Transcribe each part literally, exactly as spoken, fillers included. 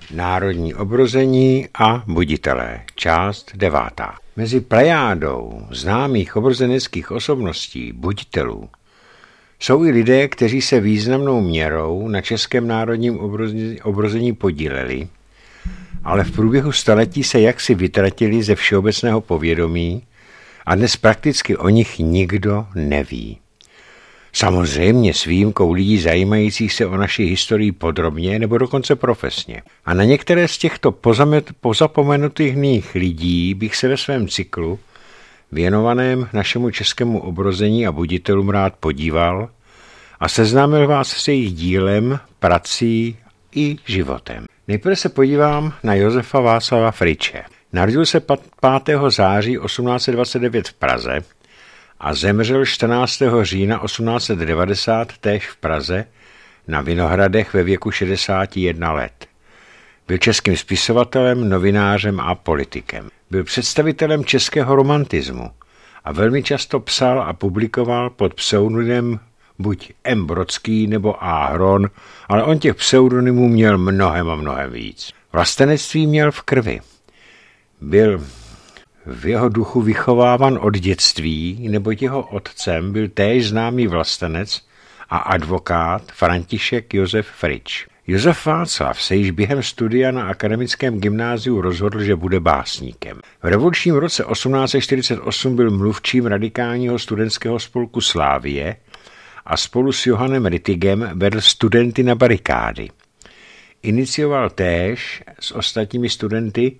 Národní obrození a buditelé, část devátá. Mezi plejádou známých obrozeneckých osobností, buditelů, jsou i lidé, kteří se významnou měrou na českém národním obrození podíleli, ale v průběhu staletí se jaksi vytratili ze všeobecného povědomí a dnes prakticky o nich nikdo neví. Samozřejmě s výjimkou lidí zajímajících se o naši historii podrobně nebo dokonce profesně. A na některé z těchto pozapomenutých lidí bych se ve svém cyklu, věnovaném našemu českému obrození a buditelům, rád podíval a seznámil vás s jejich dílem, prací i životem. Nejprve se podívám na Josefa Václava Friče. Narodil se pátého září osmnáct set dvacet devět v Praze a zemřel čtrnáctého října osmnáct set devadesát též v Praze na Vinohradech ve věku šedesáti jednoho let. Byl českým spisovatelem, novinářem a politikem. Byl představitelem českého romantismu a velmi často psal a publikoval pod pseudonymem buď M. Brodský nebo A. Hron, ale on těch pseudonymů měl mnohem a mnohem víc. Vlastenectví měl v krvi. Byl v jeho duchu vychováván od dětství, neboť jeho otcem byl též známý vlastenec a advokát František Josef Frič. Josef Václav se již během studia na akademickém gymnáziu rozhodl, že bude básníkem. V revolučním roce osmnáct set čtyřicet osm byl mluvčím radikálního studentského spolku Slávie a spolu s Johannem Rittigem vedl studenty na barikády. Inicioval též s ostatními studenty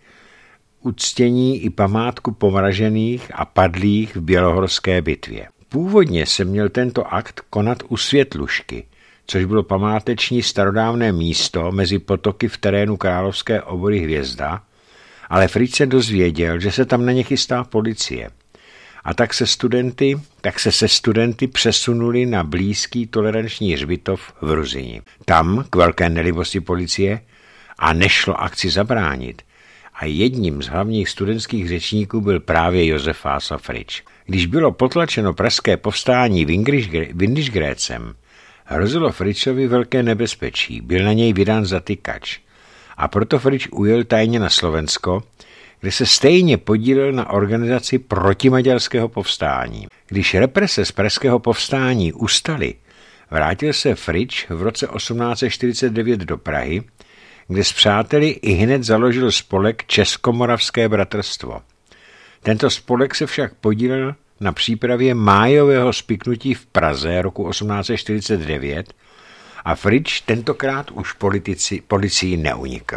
uctění i památku pomražených a padlých v Bělohorské bitvě. Původně se měl tento akt konat u Světlušky, což bylo památeční starodávné místo mezi potoky v terénu Královské obory Hvězda, ale Frič se dozvěděl, že se tam na ně chystá policie. A tak se, studenty, tak se se studenty přesunuli na blízký toleranční hřbitov v Ruzyni. Tam, k velké nelibosti policie, a nešlo akci zabránit, a jedním z hlavních studentských řečníků byl právě Josef Václav Frič. Když bylo potlačeno pražské povstání Windischgrätzem, hrozilo Fričovi velké nebezpečí, byl na něj vydán zatykač. A proto Frič ujel tajně na Slovensko, kde se stejně podílel na organizaci protimaďarského povstání. Když represe z pražského povstání ustaly, vrátil se Frič v roce osmnáct set čtyřicet devět do Prahy, kde s přáteli i hned založil spolek Českomoravské bratrstvo. Tento spolek se však podílel na přípravě májového spiknutí v Praze roku osmnáct set čtyřicet devět a Frič tentokrát už politici, policii neunikl.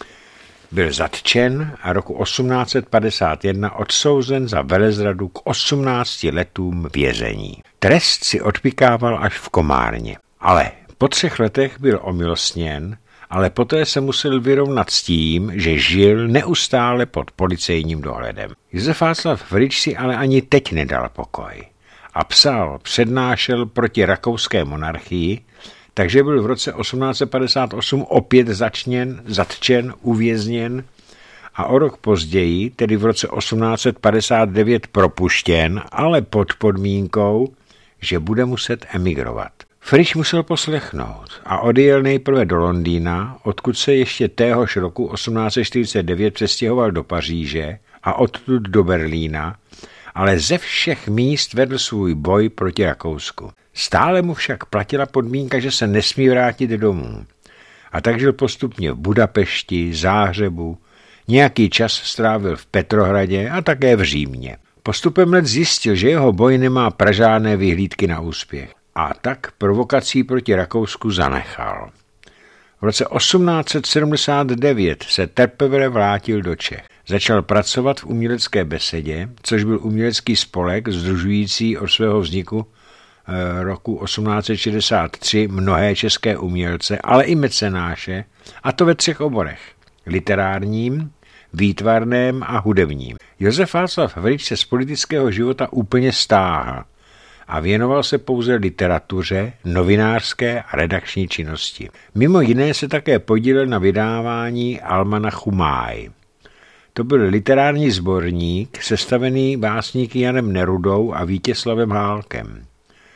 Byl zatčen a roku osmnáct set padesát jedna odsouzen za velezradu k osmnácti letům vězení. Trest si odpikával až v Komárně, ale po třech letech byl omilostněn, ale poté se musel vyrovnat s tím, že žil neustále pod policejním dohledem. Josef Václav Frič si ale ani teď nedal pokoj a psal, přednášel proti rakouské monarchii, takže byl v roce osmnáct set padesát osm opět začněn, zatčen, uvězněn a o rok později, tedy v roce osmnáct set padesát devět, propuštěn, ale pod podmínkou, že bude muset emigrovat. Frič musel poslechnout a odjel nejprve do Londýna, odkud se ještě téhož roku osmnáct set čtyřicet devět přestěhoval do Paříže a odtud do Berlína, ale ze všech míst vedl svůj boj proti Rakousku. Stále mu však platila podmínka, že se nesmí vrátit domů. A tak žil postupně v Budapešti, Záhřebu, nějaký čas strávil v Petrohradě a také v Římě. Postupem let zjistil, že jeho boj nemá pražádné vyhlídky na úspěch. A tak provokací proti Rakousku zanechal. V roce osmnáct set sedmdesát devět se teprve vrátil do Čech. Začal pracovat v umělecké besedě, což byl umělecký spolek sdružující od svého vzniku eh, roku osmnáct set šedesát tři mnohé české umělce, ale i mecenáše, a to ve třech oborech: literárním, výtvarném a hudebním. Josef Václav Frič se z politického života úplně stáhl a věnoval se pouze literatuře, novinářské a redakční činnosti. Mimo jiné se také podílel na vydávání Almanachu Máj. To byl literární sborník sestavený básníky Janem Nerudou a Vítězslavem Hálkem.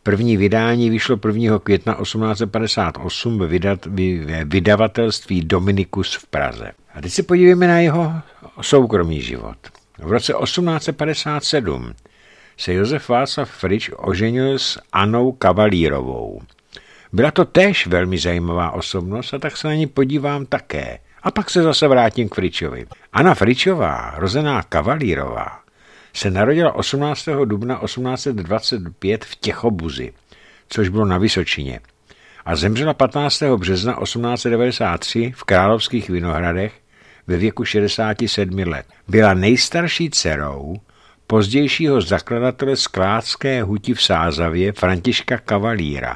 První vydání vyšlo prvního května osmnáct set padesát osm ve, vydat, ve vydavatelství Dominikus v Praze. A teď se podívejme na jeho soukromý život. V roce osmnáct set padesát sedm se Josef Václav Frič oženil s Annou Kavalírovou. Byla to též velmi zajímavá osobnost a tak se na ní podívám také. A pak se zase vrátím k Fričovi. Anna Fričová, rozená Kavalírová, se narodila osmnáctého dubna osmnáct set dvacet pět v Těchobuzi, což bylo na Vysočině, a zemřela patnáctého března osmnáct set devadesát tři v Královských Vinohradech ve věku šedesáti sedmi let. Byla nejstarší dcerou pozdějšího zakladatele skládské huti v Sázavě Františka Kavalíra.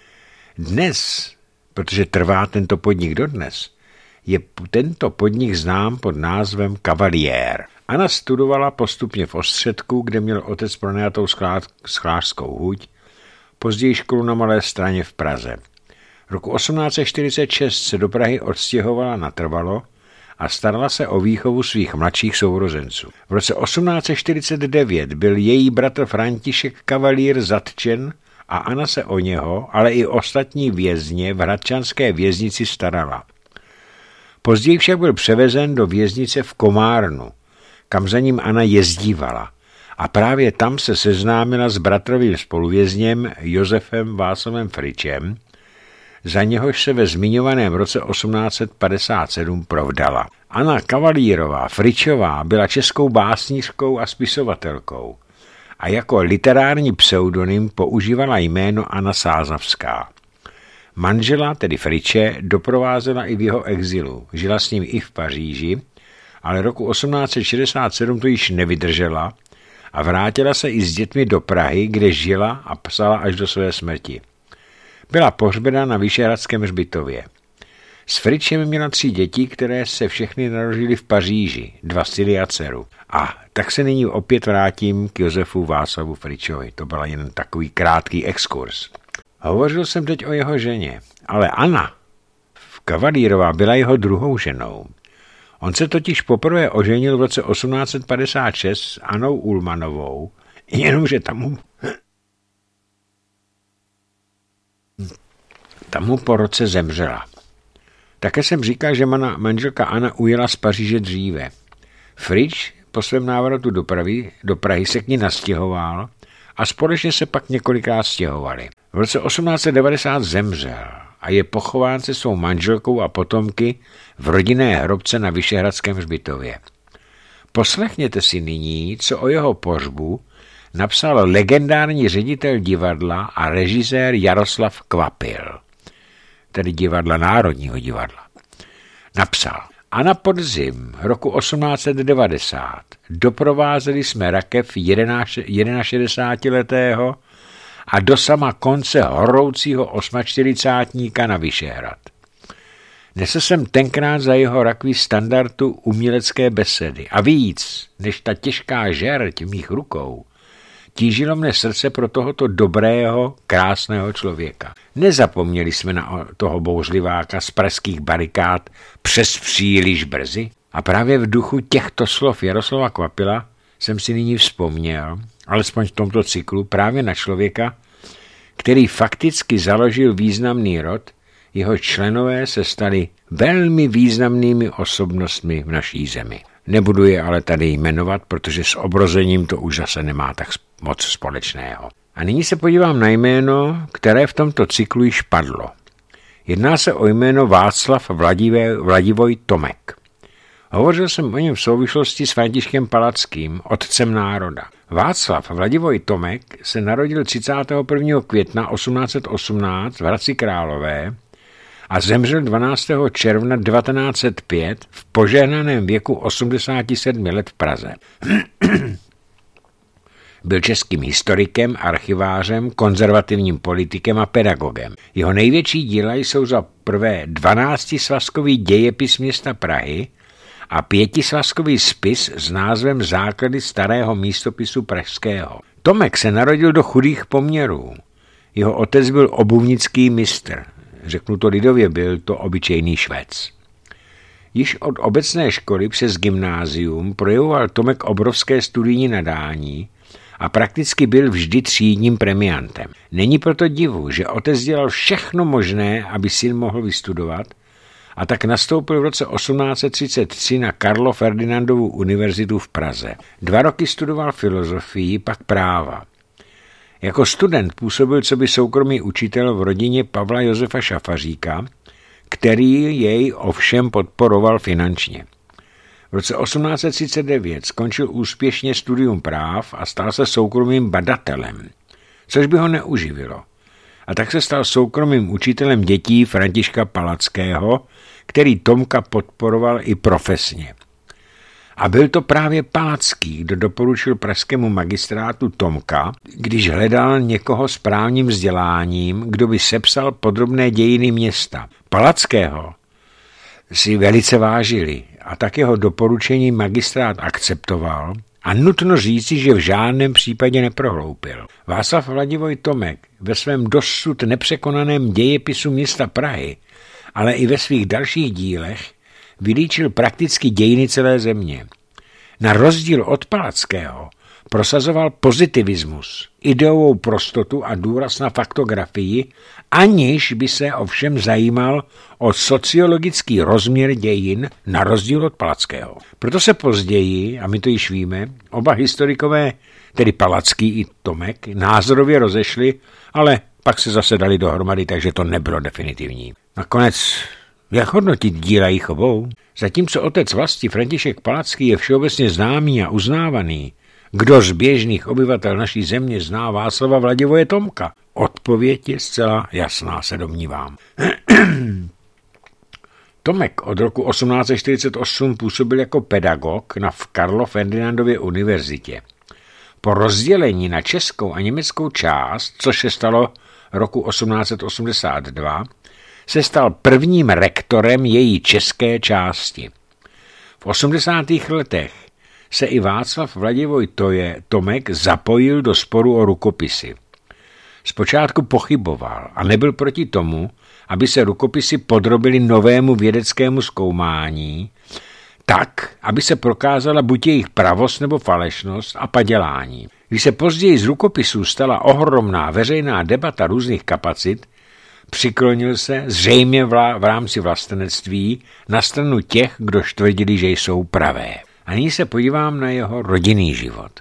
Dnes, protože trvá tento podnik dodnes, je tento podnik znám pod názvem Kavaliér. Anna studovala postupně v Ostředku, kde měl otec pronajatou sklářskou huť, později školu na Malé Straně v Praze. Roku osmnáct set čtyřicet šest se do Prahy odstěhovala natrvalo a starala se o výchovu svých mladších sourozenců. V roce osmnáct set čtyřicet devět byl její bratr František Kavalír zatčen a Anna se o něho, ale i ostatní vězně v hradčanské věznici starala. Později však byl převezen do věznice v Komárnu, kam za ním Anna jezdívala. A právě tam se seznámila s bratrovým spoluvězněm Josefem Václavem Fričem, za něhož se ve zmiňovaném roce osmnáct set padesát sedm provdala. Anna Kavalírová Fričová byla českou básnířkou a spisovatelkou a jako literární pseudonym používala jméno Anna Sázavská. Manžela, tedy Friče, doprovázela i v jeho exilu. Žila s ním i v Paříži, ale roku osmnáct set šedesát sedm to již nevydržela a vrátila se i s dětmi do Prahy, kde žila a psala až do své smrti. Byla pohřbena na Vyšehradském hřbitově. S Fričem měla tři děti, které se všechny narodily v Paříži, dva syny a dceru. A tak se nyní opět vrátím k Josefu Václavu Fričovi. To byl jen takový krátký exkurs. Hovořil jsem teď o jeho ženě, ale Anna Kavalírová byla jeho druhou ženou. On se totiž poprvé oženil v roce osmnáct set padesát šest s Annou Ulmanovou, jenomže tam mu, tam mu po roce zemřela. Také jsem říkal, že mana, manželka Anna ujela z Paříže dříve. Frič po svém návratu do Prahy, do Prahy se k ní nastěhoval a společně se pak několikrát stěhovali. V roce osmnáct set devadesát zemřel a je pochován se svou manželkou a potomky v rodinné hrobce na Vyšehradském hřbitově. Poslechněte si nyní, co o jeho pohřbu napsal legendární ředitel divadla a režisér Jaroslav Kvapil, tedy divadla Národního divadla. Napsal: A na podzim roku osmnáct set devadesát doprovázeli jsme rakev jedenašedesátiletého a do sama konce horoucího osmačtyřicátníka na Vyšehrad. Nesl jsem tenkrát za jeho rakví standardu umělecké besedy a víc, než ta těžká žerť mých rukou, tížilo mne srdce pro tohoto dobrého, krásného člověka. Nezapomněli jsme na toho bouřliváka z pražských barikád přes příliš brzy? A právě v duchu těchto slov Jaroslava Kvapila jsem si nyní vzpomněl, alespoň v tomto cyklu, právě na člověka, který fakticky založil významný rod, jeho členové se stali velmi významnými osobnostmi v naší zemi. Nebudu je ale tady jmenovat, protože s obrozením to už zase nemá tak moc společného. A nyní se podívám na jméno, které v tomto cyklu již padlo. Jedná se o jméno Václav Vladivé, Vladivoj Tomek. Hovořil jsem o něm v souvislosti s Františkem Palackým, otcem národa. Václav Vladivoj Tomek se narodil třicátého prvního května osmnáct set osmnáct v Hradci Králové a zemřel dvanáctého června devatenáct set pět v požehnaném věku osmdesáti sedmi let v Praze. Byl českým historikem, archivářem, konzervativním politikem a pedagogem. Jeho největší díla jsou za prvé dvanáctisvazkový dějepis města Prahy a pětisvazkový spis s názvem Základy starého místopisu pražského. Tomek se narodil do chudých poměrů. Jeho otec byl obuvnický mistr. Řeknu to lidově, byl to obyčejný Švec. Již od obecné školy přes gymnázium projevoval Tomek obrovské studijní nadání a prakticky byl vždy třídním premiantem. Není proto divu, že otec dělal všechno možné, aby syn mohl vystudovat, a tak nastoupil v roce osmnáct set třicet tři na Karlo Ferdinandovu univerzitu v Praze. Dva roky studoval filozofii, pak práva. Jako student působil coby soukromý učitel v rodině Pavla Josefa Šafaříka, který jej ovšem podporoval finančně. V roce osmnáct set třicet devět skončil úspěšně studium práv a stal se soukromým badatelem, což by ho neuživilo. A tak se stal soukromým učitelem dětí Františka Palackého, který Tomka podporoval i profesně. A byl to právě Palacký, kdo doporučil pražskému magistrátu Tomka, když hledal někoho s právním vzděláním, kdo by sepsal podrobné dějiny města. Palackého si velice vážili a tak jeho doporučení magistrát akceptoval a nutno říci, že v žádném případě neprohloupil. Václav Vladivoj Tomek ve svém dosud nepřekonaném dějepisu města Prahy, ale i ve svých dalších dílech vylíčil prakticky dějiny celé země. Na rozdíl od Palackého prosazoval pozitivismus, ideovou prostotu a důraz na faktografii, aniž by se ovšem zajímal o sociologický rozměr dějin na rozdíl od Palackého. Proto se později, a my to již víme, oba historikové, tedy Palacký i Tomek, názorově rozešli, ale pak se zase dali dohromady, takže to nebylo definitivní. Nakonec, jak hodnotit díla jich obou? Zatímco otec vlasti František Palacký je všeobecně známý a uznávaný, kdo z běžných obyvatel naší země zná Václava Vladivoje Tomka? Odpověď je zcela jasná, se domnívám. Tomek od roku osmnáct set čtyřicet osm působil jako pedagog na Karlo Ferdinandově univerzitě. Po rozdělení na českou a německou část, což se stalo roku osmnáct set osmdesát dva, se stal prvním rektorem její české části. V osmdesátých letech se i Václav Vladivoj Tomek zapojil do sporu o rukopisy. Zpočátku pochyboval a nebyl proti tomu, aby se rukopisy podrobily novému vědeckému zkoumání, tak, aby se prokázala buď jejich pravost nebo falešnost a padělání. Když se později z rukopisů stala ohromná veřejná debata různých kapacit, přiklonil se zřejmě v rámci vlastenectví na stranu těch, kdo tvrdili, že jsou pravé. A nyní se podívám na jeho rodinný život.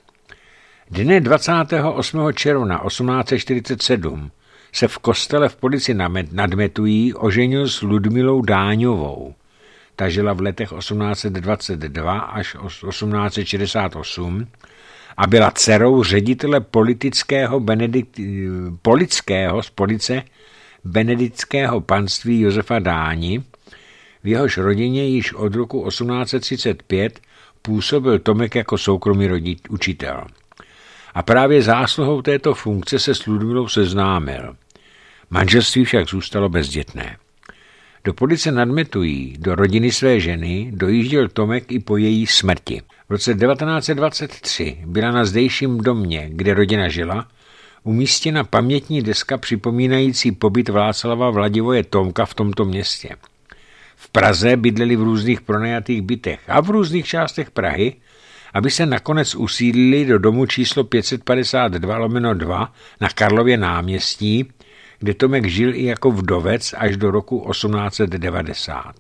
Dne dvacátého osmého června osmnáct set čtyřicet sedm se v kostele v Polici nad Metují oženil s Ludmilou Dáňovou. Ta žila v letech osmnáct set dvacet dva až osmnáct set šedesát osm a byla dcerou ředitele politického Benedikt, Polického z Police benediktského panství Josefa Dáni. V jehož rodině již od roku osmnáct set třicet pět působil Tomek jako soukromý rodič, učitel. A právě zásluhou této funkce se s Ludmilou seznámil. Manželství však zůstalo bezdětné. Do Police nad Metují, do rodiny své ženy, dojížděl Tomek i po její smrti. V roce devatenáct set dvacet tři byla na zdejším domě, kde rodina žila, umístěna pamětní deska připomínající pobyt Václava Vladivoje Tomka v tomto městě. V Praze bydleli v různých pronajatých bytech a v různých částech Prahy, aby se nakonec usídlili do domu číslo pět set padesát dva lomeno dva na Karlově náměstí, kde Tomek žil i jako vdovec až do roku osmnáct set devadesát.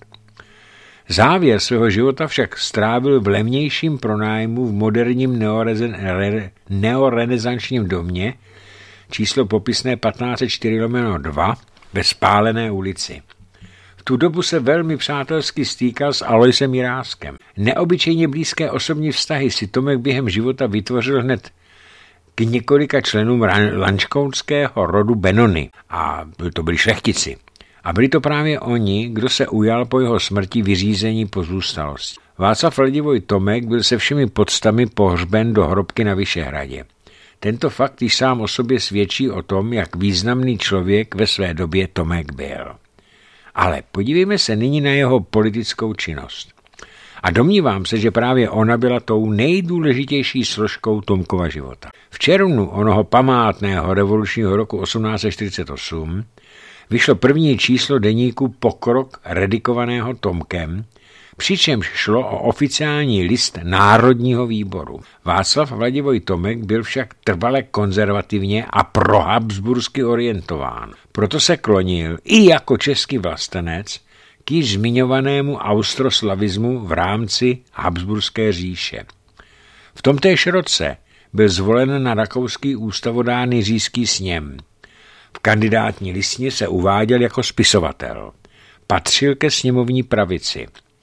Závěr svého života však strávil v levnějším pronájmu v moderním neorenesančním domě číslo popisné patnáct set čtyři lomeno dva ve Spálené ulici. V tu dobu se velmi přátelsky stýkal s Aloisem Jiráskem. Neobyčejně blízké osobní vztahy si Tomek během života vytvořil hned k několika členům lanškounského rodu Benony a to byli šlechtici. A byli to právě oni, kdo se ujal po jeho smrti vyřízení pozůstalosti. Václav Vladivoj Tomek byl se všemi podstami pohřben do hrobky na Vyšehradě. Tento fakt již sám o sobě svědčí o tom, jak významný člověk ve své době Tomek byl. Ale podívejme se nyní na jeho politickou činnost. A domnívám se, že právě ona byla tou nejdůležitější složkou Tomkova života. V červnu onoho památného revolučního roku osmnáct set čtyřicet osm vyšlo první číslo deníku Pokrok redikovaného Tomkem, přičemž šlo o oficiální list Národního výboru. Václav Vladivoj Tomek byl však trvale konzervativně a prohabsbursky orientován. Proto se klonil i jako český vlastenec k již zmiňovanému austroslavismu v rámci Habsburské říše. V tomtéž roce byl zvolen na rakouský ústavodárný říšský sněm. V kandidátní listině se uváděl jako spisovatel. Patřil ke sněmovní pravici.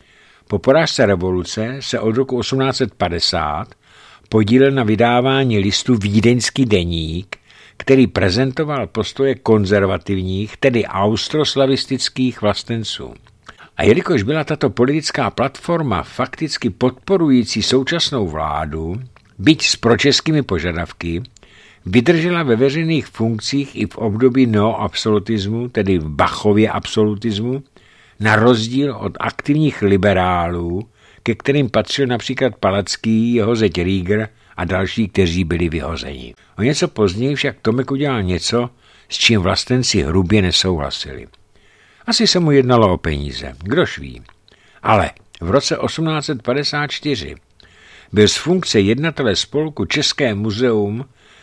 Po porážce revoluce se od roku osmnáct set padesát podílel na vydávání listu Vídeňský deník, který prezentoval postoje konzervativních, tedy austroslavistických vlastenců. A jelikož byla tato politická platforma fakticky podporující současnou vládu, byť s pročeskými požadavky, vydržela ve veřejných funkcích i v období neoabsolutismu, tedy v Bachově absolutismu, na rozdíl od aktivních liberálů, ke kterým patřil například Palacký, jeho zeť Rieger a další, kteří byli vyhozeni. O něco později však Tomek udělal něco, s čím vlastenci hrubě nesouhlasili. Asi se mu jednalo o peníze, kdož ví. Ale v roce osmnáct set padesát čtyři byl z funkce jednatele spolku České muzeum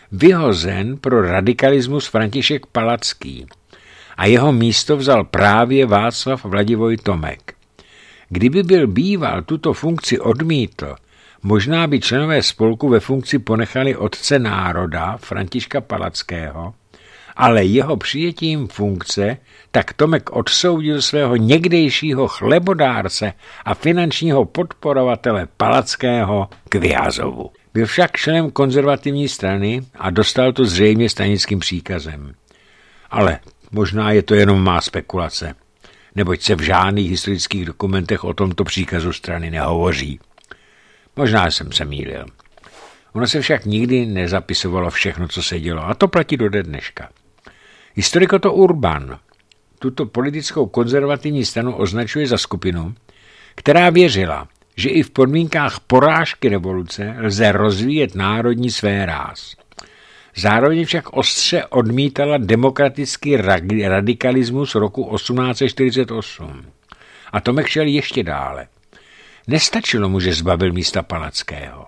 vyhozen pro radikalismus František Palacký a jeho místo vzal právě Václav Vladivoj Tomek. Kdyby byl býval tuto funkci odmítl, možná by členové spolku ve funkci ponechali otce národa Františka Palackého, ale jeho přijetím funkce tak Tomek odsoudil svého někdejšího chlebodárce a finančního podporovatele Palackého k vyhazovu. Byl však členem konzervativní strany a dostal to zřejmě stranickým příkazem. Ale možná je to jenom má spekulace, neboť se v žádných historických dokumentech o tomto příkazu strany nehovoří. Možná jsem se mýlil. Ono se však nikdy nezapisovalo všechno, co se dělo, a to platí do dneška. Historik Otto Urban tuto politickou konzervativní stranu označuje za skupinu, která věřila, že i v podmínkách porážky revoluce lze rozvíjet národní svéráz. Zároveň však ostře odmítala demokratický radikalismus roku osmnáct set čtyřicet osm. A Tomek šel ještě dále. Nestačilo mu, že zbavil místa Palackého.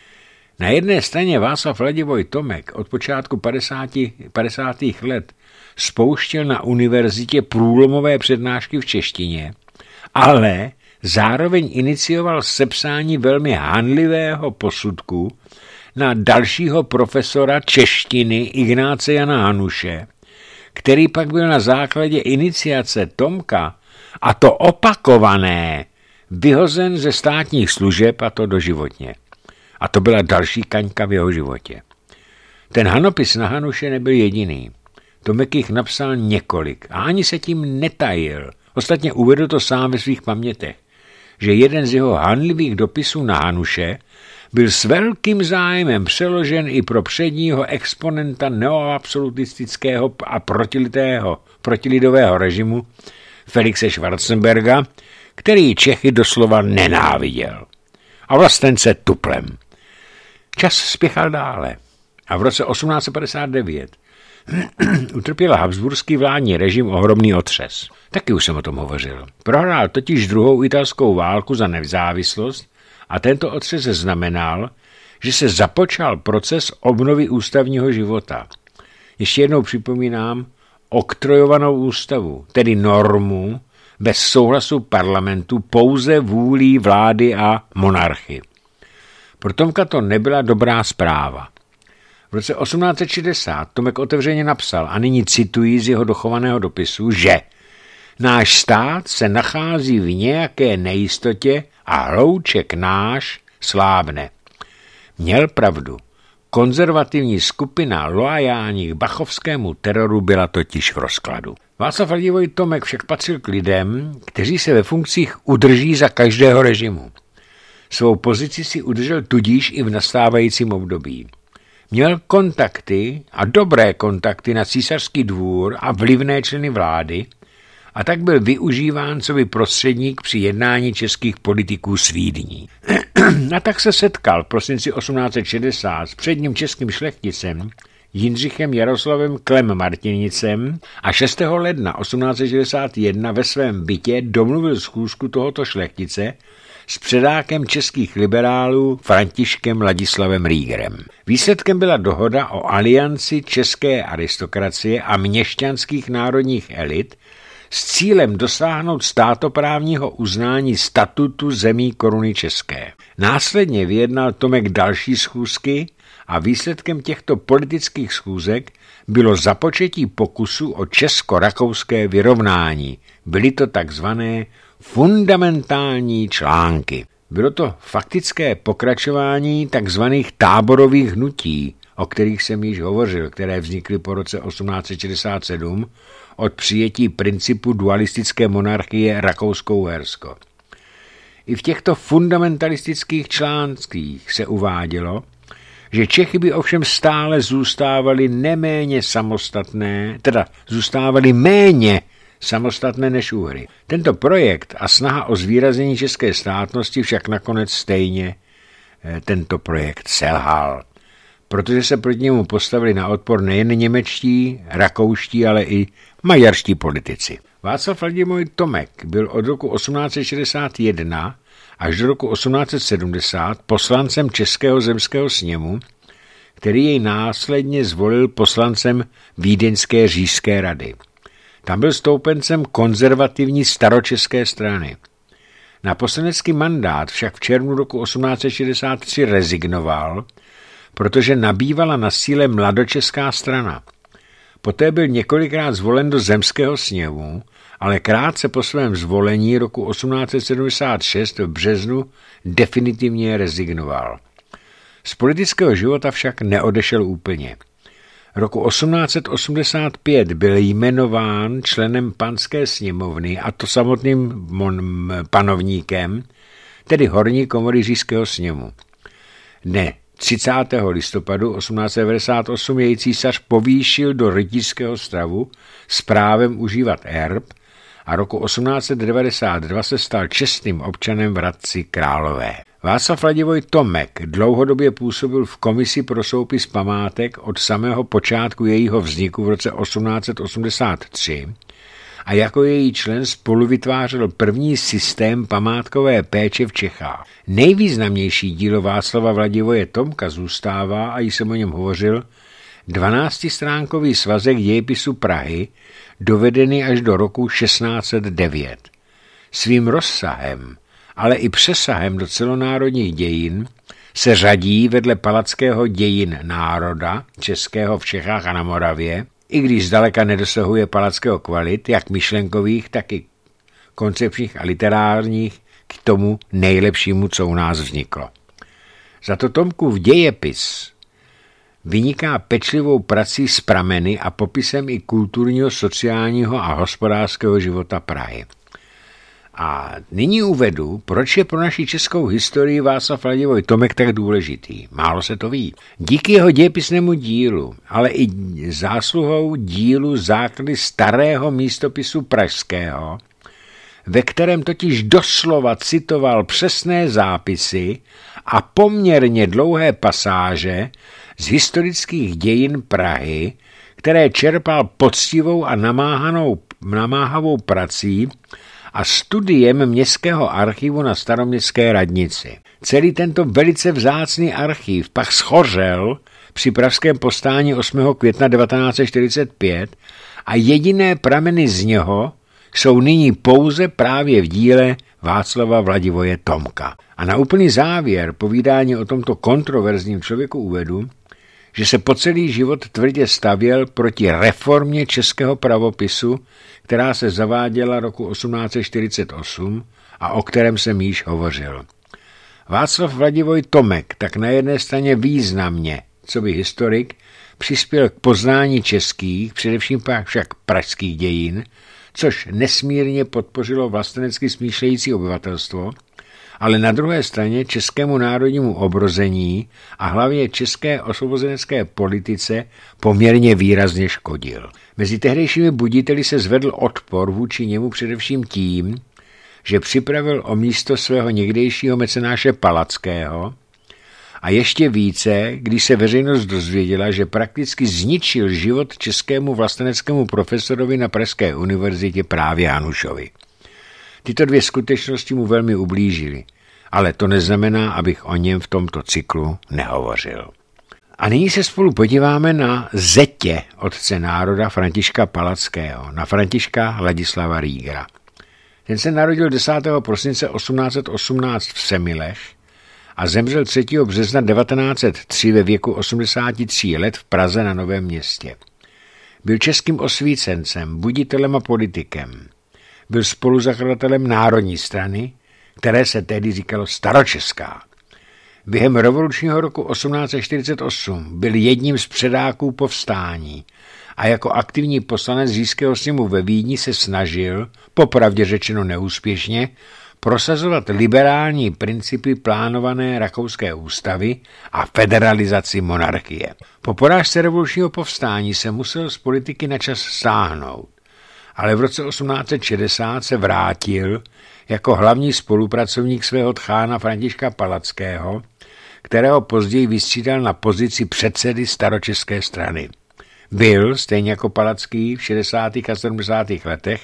Na jedné straně Václav Vladivoj Tomek od počátku padesátých let spouštěl na univerzitě průlomové přednášky v češtině, ale zároveň inicioval sepsání velmi hanlivého posudku na dalšího profesora češtiny Ignáce Jana Hanuše, který pak byl na základě iniciace Tomka, a to opakované, vyhozen ze státních služeb, a to doživotně. A to byla další kaňka v jeho životě. Ten hanopis na Hanuše nebyl jediný. Tomek jich napsal několik a ani se tím netajil. Ostatně uvedl to sám ve svých pamětech, že jeden z jeho hanlivých dopisů na Hanuše byl s velkým zájmem přeložen i pro předního exponenta neoabsolutistického a protilitého, protilidového režimu Felixe Schwarzenberga, který Čechy doslova nenáviděl. A vlastence tuplem. Čas spěchal dále a v roce osmnáct set padesát devět utrpěl habsburský vládní režim ohromný otřes. Taky už jsem o tom hovořil. Prohrál totiž druhou italskou válku za nezávislost a tento otřes znamenal, že se započal proces obnovy ústavního života. Ještě jednou připomínám oktrojovanou ústavu, tedy normu bez souhlasu parlamentu, pouze vůlí vlády a monarchy. Pro Tomka to nebyla dobrá zpráva. V roce osmnáct set šedesát Tomek otevřeně napsal, a nyní cituji z jeho dochovaného dopisu, že náš stát se nachází v nějaké nejistotě a hlouček náš slábne. Měl pravdu. Konzervativní skupina loajálních bachovskému teroru byla totiž v rozkladu. Václav Vladivoj Tomek však patřil k lidem, kteří se ve funkcích udrží za každého režimu. Svou pozici si udržel tudíž i v nastávajícím období. Měl kontakty a dobré kontakty na císařský dvůr a vlivné členy vlády a tak byl využíván coby prostředník při jednání českých politiků s Vídní. A tak se setkal v prosinci osmnáct set šedesát s předním českým šlechticem Jindřichem Jaroslavem Klem Martinicem a šestého ledna osmnáct set šedesát jedna ve svém bytě domluvil schůzku tohoto šlechtice s předákem českých liberálů Františkem Ladislavem Rýgerem. Výsledkem byla dohoda o alianci české aristokracie a měšťanských národních elit s cílem dosáhnout státoprávního uznání statutu zemí koruny české. Následně vyjednal Tomek další schůzky a výsledkem těchto politických schůzek bylo započetí pokusu o česko-rakouské vyrovnání. Byly to takzvané fundamentální články. Bylo to faktické pokračování takzvaných táborových hnutí, o kterých jsem již hovořil, které vznikly po roce osmnáct set šedesát sedm od přijetí principu dualistické monarchie Rakousko-Uhersko. I v těchto fundamentalistických článcích se uvádělo, že Čechy by ovšem stále zůstávaly neméně samostatné, teda zůstávaly méně samostatné než Uhry. Tento projekt a snaha o zvýraznění české státnosti však nakonec stejně tento projekt selhal, protože se proti němu postavili na odpor nejen němečtí, rakouští, ale i maďarští politici. Václav Vladimír Tomek byl od roku osmnáct set šedesát jedna až do roku osmnáct set sedmdesát poslancem Českého zemského sněmu, který jej následně zvolil poslancem Vídeňské říšské rady. Tam byl stoupencem konzervativní staročeské strany. Na poslanecký mandát však v červnu roku osmnáct set šedesát tři rezignoval, protože nabývala na síle mladočeská strana. Poté byl několikrát zvolen do zemského sněmu, ale krátce po svém zvolení roku osmnáct set sedmdesát šest v březnu definitivně rezignoval. Z politického života však neodešel úplně. Roku osmnáct set osmdesát pět byl jmenován členem panské sněmovny, a to samotným panovníkem, tedy horní komory říšského sněmu. Dne třicátého listopadu osmnáct set devadesát osm jej císař povýšil do rytířského stavu s právem užívat erb a roku osmnáct set devadesát dva se stal čestným občanem v Hradci Králové. Václav Vladimír Tomek dlouhodobě působil v komisi pro soupis památek od samého počátku jejího vzniku v roce osmnáct set osmdesát tři a jako její člen spolu vytvářel první systém památkové péče v Čechách. Nejvýznamnější dílo Václava Vladimíra Tomka zůstává, a již jsem o něm hovořil, dvanáctistránkový svazek dějepisu Prahy, dovedený až do roku šestnáct set devět. Svým rozsahem, ale i přesahem do celonárodních dějin se řadí vedle palackého dějin národa českého v Čechách a na Moravě, i když zdaleka nedosahuje palackého kvalit, jak myšlenkových, tak i koncepčních a literárních, k tomu nejlepšímu, co u nás vzniklo. Za to Tomkův dějepis vyniká pečlivou prací s prameny a popisem i kulturního, sociálního a hospodářského života Prahy. A nyní uvedu, proč je pro naši českou historii Václav Vladimír Tomek tak důležitý. Málo se to ví. Díky jeho dějepisnému dílu, ale i zásluhou dílu základy starého místopisu pražského, ve kterém totiž doslova citoval přesné zápisy a poměrně dlouhé pasáže z historických dějin Prahy, které čerpal poctivou a namáhanou, namáhavou prací a studiem městského archivu na Staroměstské radnici. Celý tento velice vzácný archiv pak schořel při pražském povstání osmého května devatenáct set čtyřicet pět a jediné prameny z něho jsou nyní pouze právě v díle Václava Vladimíra Tomka. A na úplný závěr povídání o tomto kontroverzním člověku uvedu, že se po celý život tvrdě stavěl proti reformě českého pravopisu, která se zaváděla roku osmnáct set čtyřicet osm a o kterém jsem již hovořil. Václav Vladimír Tomek tak na jedné straně významně, coby historik, přispěl k poznání českých, především pak však pražských dějin, což nesmírně podpořilo vlastenecky smýšlející obyvatelstvo, ale na druhé straně českému národnímu obrození a hlavně české osvobozenecké politice poměrně výrazně škodil. Mezi tehdejšími buditeli se zvedl odpor vůči němu především tím, že připravil o místo svého někdejšího mecenáše Palackého A ještě více, když se veřejnost dozvěděla, že prakticky zničil život českému vlasteneckému profesorovi na Pražské univerzitě právě Hanušovi. Tyto dvě skutečnosti mu velmi ublížily, ale to neznamená, abych o něm v tomto cyklu nehovořil. A nyní se spolu podíváme na zetě otce národa Františka Palackého, na Františka Ladislava Riegera. Ten se narodil desátého prosince osmnáct set osmnáct v Semilech a zemřel třetího března devatenáct set tři ve věku osmdesáti tří let v Praze na Novém Městě. Byl českým osvícencem, buditelem a politikem. Byl spoluzakladatelem Národní strany, které se tehdy říkalo Staročeská. Během revolučního roku osmnáct set čtyřicet osm byl jedním z předáků povstání a jako aktivní poslanec Říšského sněmu ve Vídni se snažil, popravdě řečeno neúspěšně, prosazovat liberální principy plánované rakouské ústavy a federalizaci monarchie. Po porážce revolučního povstání se musel z politiky načas stáhnout, ale v roce osmnáct set šedesát se vrátil jako hlavní spolupracovník svého tchána Františka Palackého, kterého později vystřídal na pozici předsedy Staročeské strany. Byl, stejně jako Palacký v šedesátých a sedmdesátých letech,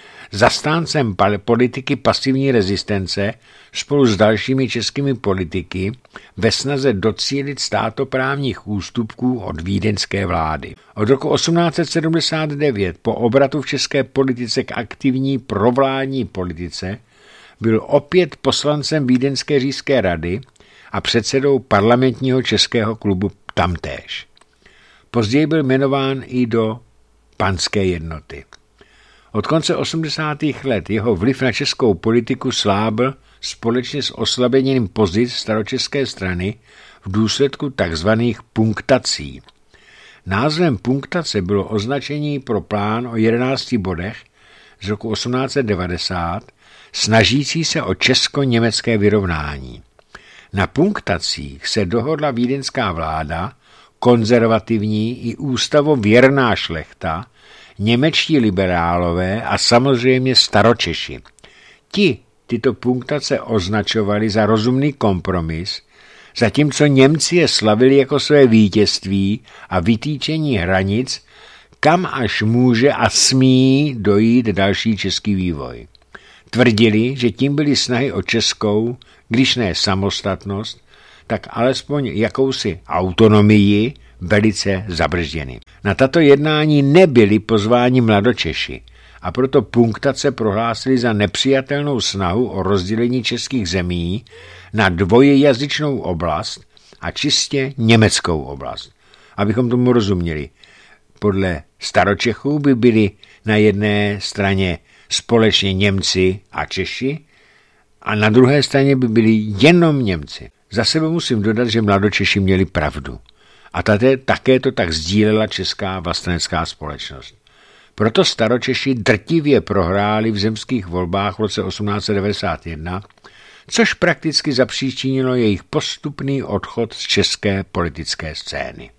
zastáncem politiky pasivní rezistence spolu s dalšími českými politiky ve snaze docílit státoprávních ústupků od vídeňské vlády. Od roku osmnáct set sedmdesát devět po obratu v české politice k aktivní provládní politice byl opět poslancem Vídeňské říšské rady a předsedou parlamentního českého klubu tamtéž. Později byl jmenován i do panské jednoty. Od konce osmdesátých let jeho vliv na českou politiku slábl společně s oslabením pozic Staročeské strany v důsledku takzvaných punktací. Názvem punktace bylo označení pro plán o jedenácti bodech z roku osmnáct set devadesát, snažící se o česko-německé vyrovnání. Na punktacích se dohodla vídeňská vláda, konzervativní i ústavověrná šlechta, němečtí liberálové a samozřejmě staročeši. Ti tyto punktace označovali za rozumný kompromis, zatímco Němci je slavili jako své vítězství a vytýčení hranic, kam až může a smí dojít další český vývoj. Tvrdili, že tím byly snahy o českou, když ne samostatnost, tak alespoň jakousi autonomii velice zabrzděny. Na tato jednání nebyli pozváni mladočeši a proto punktace prohlásili za nepřijatelnou snahu o rozdělení českých zemí na dvojjazyčnou oblast a čistě německou oblast. Abychom tomu rozuměli, podle staročechů by byli na jedné straně společně Němci a Češi a na druhé straně by byli jenom Němci. Za sebe musím dodat, že mladočeši měli pravdu. A tady také to tak sdílela česká vlastenecká společnost. Proto staročeši drtivě prohráli v zemských volbách v roce osmnáct set devadesát jedna, což prakticky zapříčinilo jejich postupný odchod z české politické scény.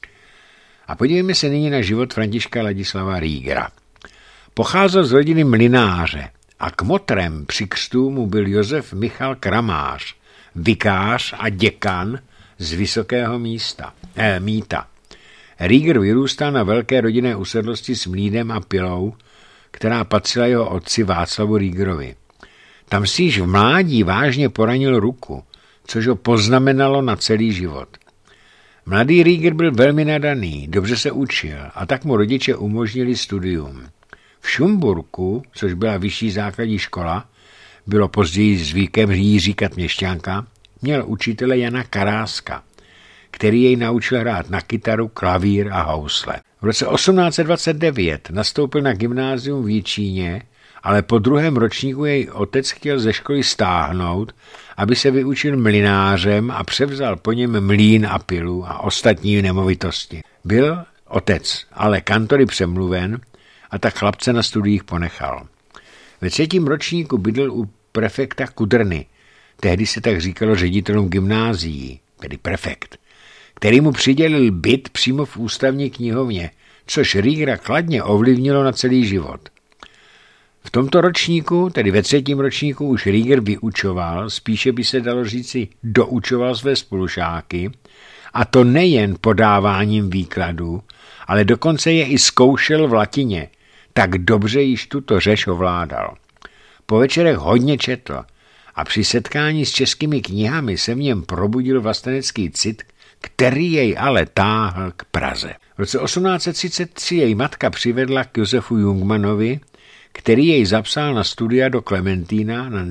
A podívejme se nyní na život Františka Ladislava Riegera. Pocházel z rodiny mlynáře a kmotrem při křtu mu byl Josef Michal Kramář, vikář a děkan z Vysokého místa, eh, Míta. Rieger vyrůstal na velké rodinné usedlosti s mlýnem a pilou, která patřila jeho otci Václavu Riegerovi. Tam si již v mládí vážně poranil ruku, což ho poznamenalo na celý život. Mladý Rieger byl velmi nadaný, dobře se učil a tak mu rodiče umožnili studium. V Šumburku, což byla vyšší základní škola, bylo později zvykem jí říkat měšťanka, měl učitele Jana Karáska, který jej naučil hrát na kytaru, klavír a housle. V roce osmnáct set dvacet devět nastoupil na gymnázium v Jičíně, ale po druhém ročníku jej otec chtěl ze školy stáhnout, aby se vyučil mlynářem a převzal po něm mlýn a pilu a ostatní nemovitosti. Byl otec ale kantory přemluven a tak chlapce na studiích ponechal. Ve třetím ročníku bydlel u prefekta Kudrny, tehdy se tak říkalo ředitelům gymnázií, tedy prefekt, který mu přidělil byt přímo v ústavní knihovně, což Riegera kladně ovlivnilo na celý život. V tomto ročníku, tedy ve třetím ročníku, už Rieger vyučoval, spíše by se dalo říci doučoval své spolužáky, a to nejen podáváním výkladů, ale dokonce je i zkoušel v latině, tak dobře již tuto řeč ovládal. Po večerech hodně četl a při setkání s českými knihami se v něm probudil vlastenecký cit, který jej ale táhl k Praze. V roce osmnáct set třicet tři jej matka přivedla k Josefu Jungmannovi, který jej zapsal na studia do Klementína na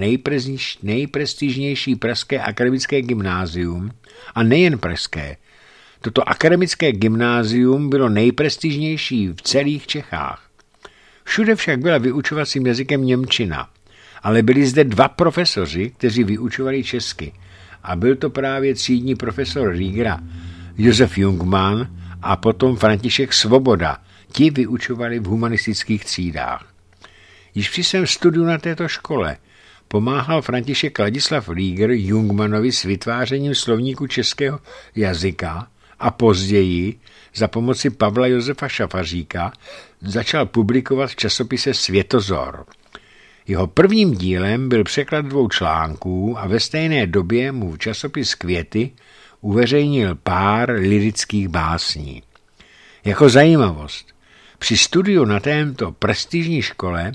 nejprestižnější pražské akademické gymnázium, a nejen pražské. Toto akademické gymnázium bylo nejprestižnější v celých Čechách. Všude však byla vyučovacím jazykem němčina, ale byli zde dva profesoři, kteří vyučovali česky, a byl to právě třídní profesor Riegera, Josef Jungmann, a potom František Svoboda. Ti vyučovali v humanistických třídách. Již při svém studiu na této škole pomáhal František Ladislav Rieger Jungmannovi s vytvářením slovníku českého jazyka a později za pomoci Pavla Josefa Šafaříka začal publikovat v časopise Světozor. Jeho prvním dílem byl překlad dvou článků a ve stejné době mu v časopis Květy uveřejnil pár lyrických básní. Jako zajímavost, při studiu na této prestižní škole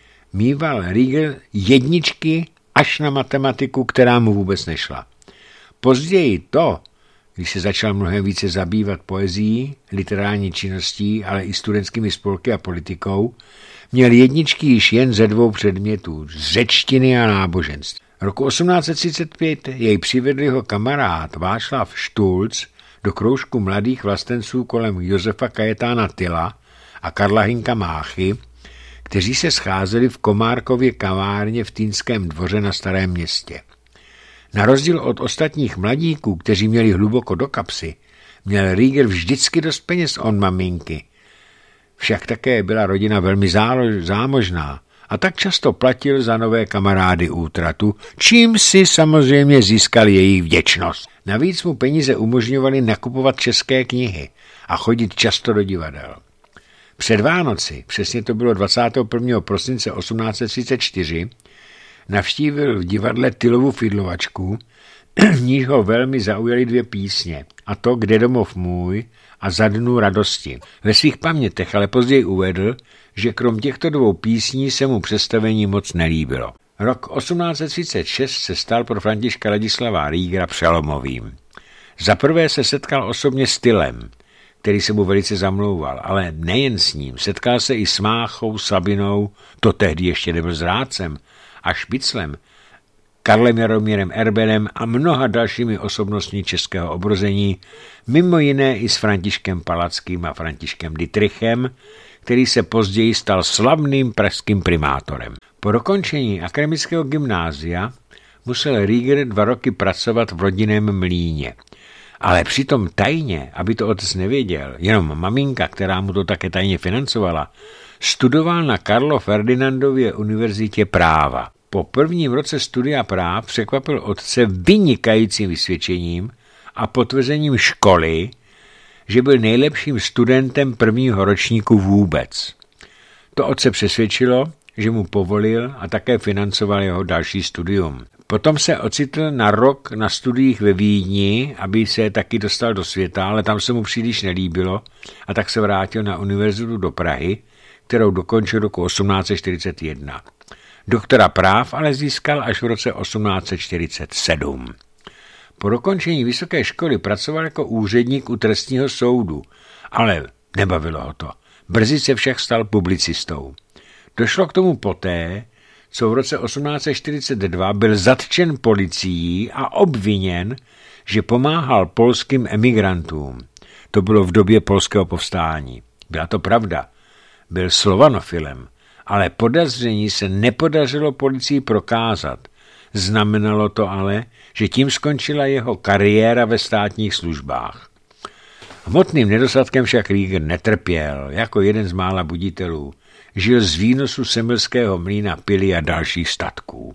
mýval Rieger jedničky až na matematiku, která mu vůbec nešla. Později to, když se začal mnohem více zabývat poezií, literární činností, ale i studentskými spolky a politikou, měl jedničky již jen ze dvou předmětů, z řečtiny a náboženství. Roku osmnáct set třicet pět jej přivedl jeho kamarád Václav Štulc do kroužku mladých vlastenců kolem Josefa Kajetána Tyla a Karla Hynka Máchy, kteří se scházeli v Komárkově kavárně v Týnském dvoře na Starém Městě. Na rozdíl od ostatních mladíků, kteří měli hluboko do kapsy, měl Rieger vždycky dost peněz od maminky. Však také byla rodina velmi zámožná a tak často platil za nové kamarády útratu, čím si samozřejmě získal jejich vděčnost. Navíc mu peníze umožňovaly nakupovat české knihy a chodit často do divadel. Před Vánoci, přesně to bylo dvacátého prvního prosince osmnáct set třicet čtyři, navštívil v divadle Tylovu fidlovačku, v níž ho velmi zaujaly dvě písně, a to Kde domov můj a Za dnů radosti. Ve svých pamětech ale později uvedl, že krom těchto dvou písní se mu představení moc nelíbilo. Rok osmnáct set třicet šest se stal pro Františka Ladislava Riegera přelomovým. Za prvé se setkal osobně s Tylem, který se mu velice zamlouval, ale nejen s ním, setkal se i s Máchou, Sabinou, to tehdy ještě nebyl zrádcem, a Špiclem, Karlem Jaromírem Erbenem a mnoha dalšími osobnostmi českého obrození, mimo jiné i s Františkem Palackým a Františkem Dittrichem, který se později stal slavným pražským primátorem. Po dokončení akademického gymnázia musel Rieger dva roky pracovat v rodinném mlýně. Ale přitom tajně, aby to otec nevěděl, jenom maminka, která mu to také tajně financovala, studoval na Karlo Ferdinandově univerzitě práva. Po prvním roce studia práv překvapil otce vynikajícím vysvědčením a potvrzením školy, že byl nejlepším studentem prvního ročníku vůbec. To otce přesvědčilo, že mu povolil a také financoval jeho další studium. Potom se ocitl na rok na studiích ve Vídni, aby se taky dostal do světa, ale tam se mu příliš nelíbilo a tak se vrátil na univerzitu do Prahy, kterou dokončil roku osmnáct set čtyřicet jedna. Doktora práv ale získal až v roce osmnáct set čtyřicet sedm. Po dokončení vysoké školy pracoval jako úředník u trestního soudu, ale nebavilo ho to. Brzy se však stal publicistou. Došlo k tomu poté, co v roce osmnáct set čtyřicet dva byl zatčen policií a obviněn, že pomáhal polským emigrantům. To bylo v době polského povstání. Byla to pravda. Byl slovanofilem, ale podezření se nepodařilo policii prokázat. Znamenalo to ale, že tím skončila jeho kariéra ve státních službách. Hmotným nedostatkem však Rieger netrpěl, jako jeden z mála buditelů. Žil z výnosu Semilského mlýna pily a dalších statků.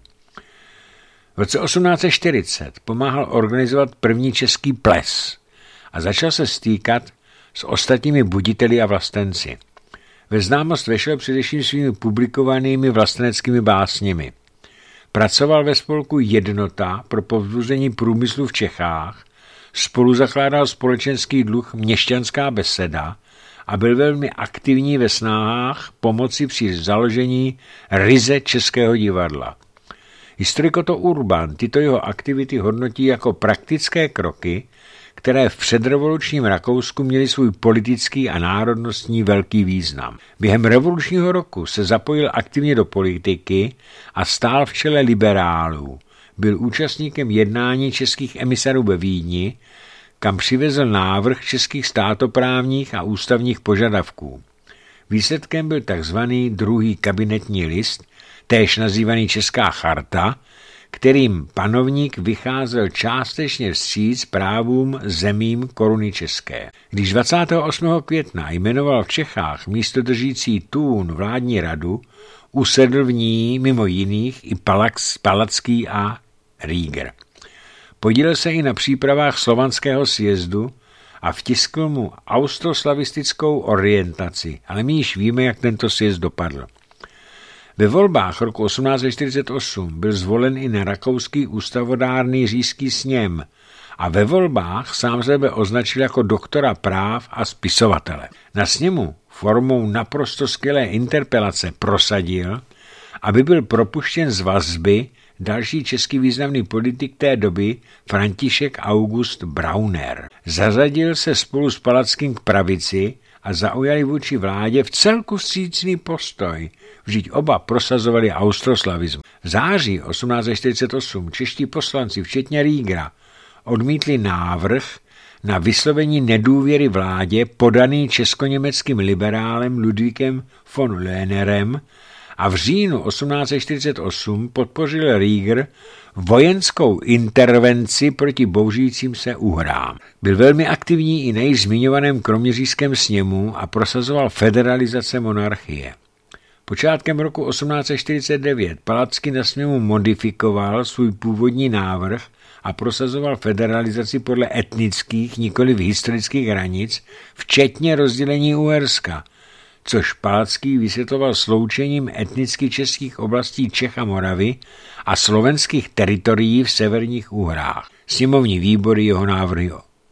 V roce osmnáct set čtyřicet pomáhal organizovat první český ples a začal se stýkat s ostatními buditeli a vlastenci. Ve známost vešel především svými publikovanými vlasteneckými básněmi. Pracoval ve spolku Jednota pro povzbuzení průmyslu v Čechách, spolu zakládal společenský druh Měšťanská beseda a byl velmi aktivní ve snahách pomoci při založení ryze Českého divadla. Historik Otto Urban tyto jeho aktivity hodnotí jako praktické kroky, které v předrevolučním Rakousku měly svůj politický a národnostní velký význam. Během revolučního roku se zapojil aktivně do politiky a stál v čele liberálů. Byl účastníkem jednání českých emisarů ve Vídni, kam přivezl návrh českých státoprávních a ústavních požadavků. Výsledkem byl takzvaný druhý kabinetní list, též nazývaný Česká charta, kterým panovník vycházel částečně vstříc právům zemím koruny české. Když dvacátého osmého května jmenoval v Čechách místodržící Tůn vládní radu, usedl v ní mimo jiných i Palax, Palacký a Rieger. Podílel se i na přípravách slovanského sjezdu a vtiskl mu austroslavistickou orientaci, ale my již víme, jak tento sjezd dopadl. Ve volbách roku osmnáct set čtyřicet osm byl zvolen i na rakouský ústavodárný říšský sněm a ve volbách sám sebe označil jako doktora práv a spisovatele. Na sněmu formou naprosto skvělé interpelace prosadil, aby byl propuštěn z vazby další český významný politik té doby František August Brauner. Zařadil se spolu s Palackým k pravici a zaujali vůči vládě v celku vstřícný postoj, vždyť oba prosazovali austroslavismus. V září osmnáct set čtyřicet osm čeští poslanci, včetně Riegera, odmítli návrh na vyslovení nedůvěry vládě podaný česko-německým liberálem Ludvíkem von Löhnerem a v říjnu osmnáct set čtyřicet osm podpořil Rieger vojenskou intervenci proti bouřícím se Uhrám. Byl velmi aktivní i na již zmiňovaném kroměřížském sněmu a prosazoval federalizace monarchie. Počátkem roku osmnáct set čtyřicet devět Palacký na sněmu modifikoval svůj původní návrh a prosazoval federalizaci podle etnických, nikoliv historických hranic, včetně rozdělení Uherska, což Palacký vysvětloval sloučením etnicky českých oblastí Čech a Moravy a slovenských teritorií v severních Uhrách. Sněmovní výbory jeho návrhy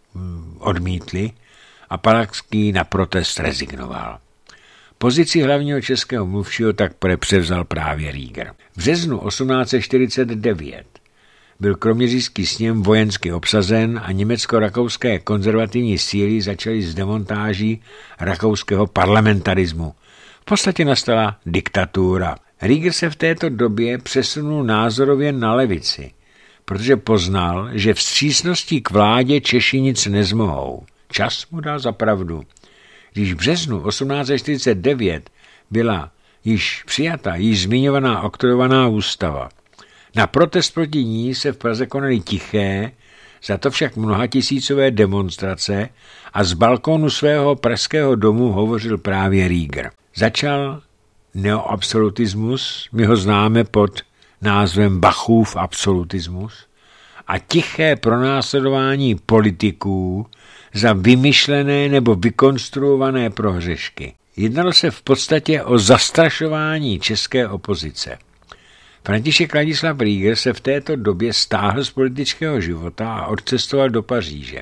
odmítly a Palacký na protest rezignoval. Pozici hlavního českého mluvčího tak převzal právě Rieger. V březnu osmnáct set čtyřicet devět byl kroměřížský sněm vojensky obsazen a německo-rakouské konzervativní síly začaly s demontáží rakouského parlamentarismu. V podstatě nastala diktatura. Rieger se v této době přesunul názorově na levici, protože poznal, že vstřícností k vládě Češi nic nezmohou. Čas mu dal za pravdu. Když v březnu osmnáct set čtyřicet devět byla již přijata již zmiňovaná oktroyovaná ústava, na protest proti ní se v Praze konaly tiché, za to však mnohatisícové demonstrace a z balkónu svého pražského domu hovořil právě Rieger. Začal neoabsolutismus, my ho známe pod názvem Bachův absolutismus, a tiché pronásledování politiků za vymyšlené nebo vykonstruované prohřešky. Jednalo se v podstatě o zastrašování české opozice. František Ladislav Rieger se v této době stáhl z politického života a odcestoval do Paříže.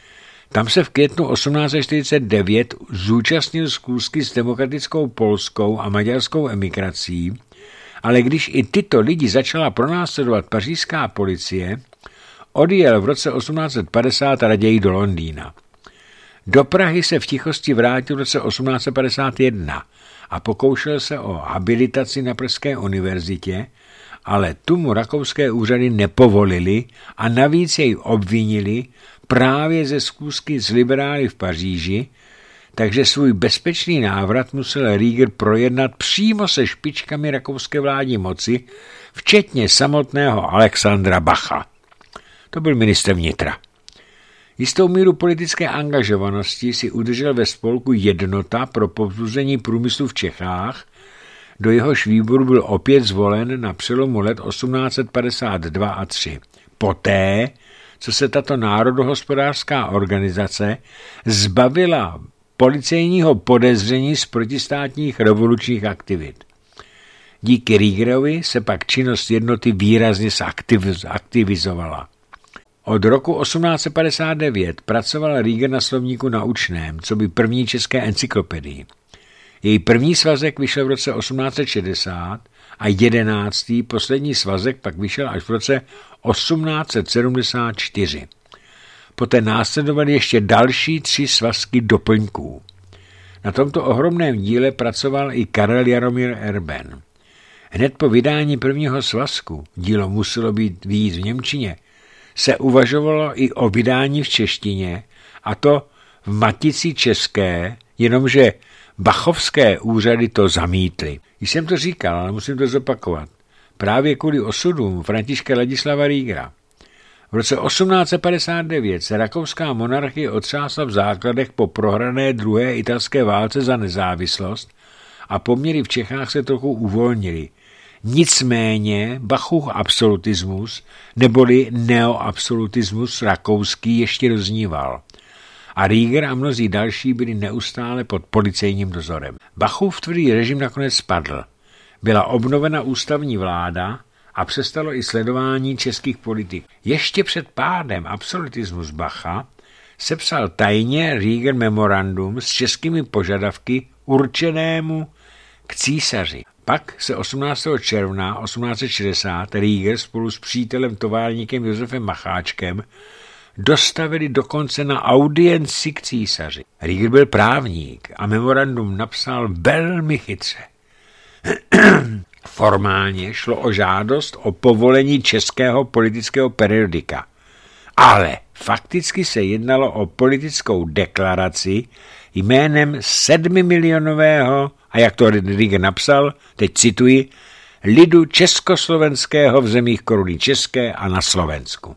Tam se v květnu osmnáct set čtyřicet devět zúčastnil schůzky s demokratickou polskou a maďarskou emigrací, ale když i tyto lidi začala pronásledovat pařížská policie, odjel v roce osmnáct set padesát raději do Londýna. Do Prahy se v tichosti vrátil v roce osmnáct set padesát jedna a pokoušel se o habilitaci na Pražské univerzitě, ale tu mu rakouské úřady nepovolili a navíc jej obvinili právě ze schůzky s liberály v Paříži, takže svůj bezpečný návrat musel Rieger projednat přímo se špičkami rakouské vládní moci, včetně samotného Alexandra Bacha. To byl ministr vnitra. Jistou míru politické angažovanosti si udržel ve spolku Jednota pro povzbuzení průmyslu v Čechách, do jehož výboru byl opět zvolen na přelomu let osmnáct set padesát dva a tři. Poté, co se tato národohospodářská organizace zbavila policejního podezření z protistátních revolučních aktivit. Díky Riegerovi se pak činnost jednoty výrazně zaktivizovala. Od roku osmnáct set padesát devět pracoval Rieger na slovníku naučném, co by první české encyklopedii. Její první svazek vyšel v roce osmnáct set šedesát a jedenáctý poslední svazek pak vyšel až v roce osmnáct set sedmdesát čtyři. Poté následovaly ještě další tři svazky doplňků. Na tomto ohromném díle pracoval i Karel Jaromír Erben. Hned po vydání prvního svazku, dílo muselo být vyjít v němčině, se uvažovalo i o vydání v češtině, a to v Matici české, jenomže bachovské úřady to zamítly. Již jsem to říkal, ale musím to zopakovat. Právě kvůli osudům Františka Ladislava Riegera. V roce osmnáct set padesát devět se rakouská monarchie otřásla v základech po prohrané druhé italské válce za nezávislost a poměry v Čechách se trochu uvolnily. Nicméně Bachův absolutismus neboli neoabsolutismus rakouský ještě rozníval. A Rieger a mnozí další byli neustále pod policejním dozorem. Bachův tvrdý režim nakonec spadl. Byla obnovena ústavní vláda a přestalo i sledování českých politik. Ještě před pádem absolutismus Bacha sepsal tajně Rieger memorandum s českými požadavky určenému k císaři. Pak se osmnáctého června osmnáct set šedesát Rieger spolu s přítelem továrníkem Josefem Macháčkem dostavili dokonce na audienci k císaři. Rieger byl právník a memorandum napsal velmi chytře. Formálně šlo o žádost o povolení českého politického periodika, ale fakticky se jednalo o politickou deklaraci jménem sedmimilionového, a jak to Rieger napsal, teď cituji, lidu československého v zemích koruny české a na Slovensku.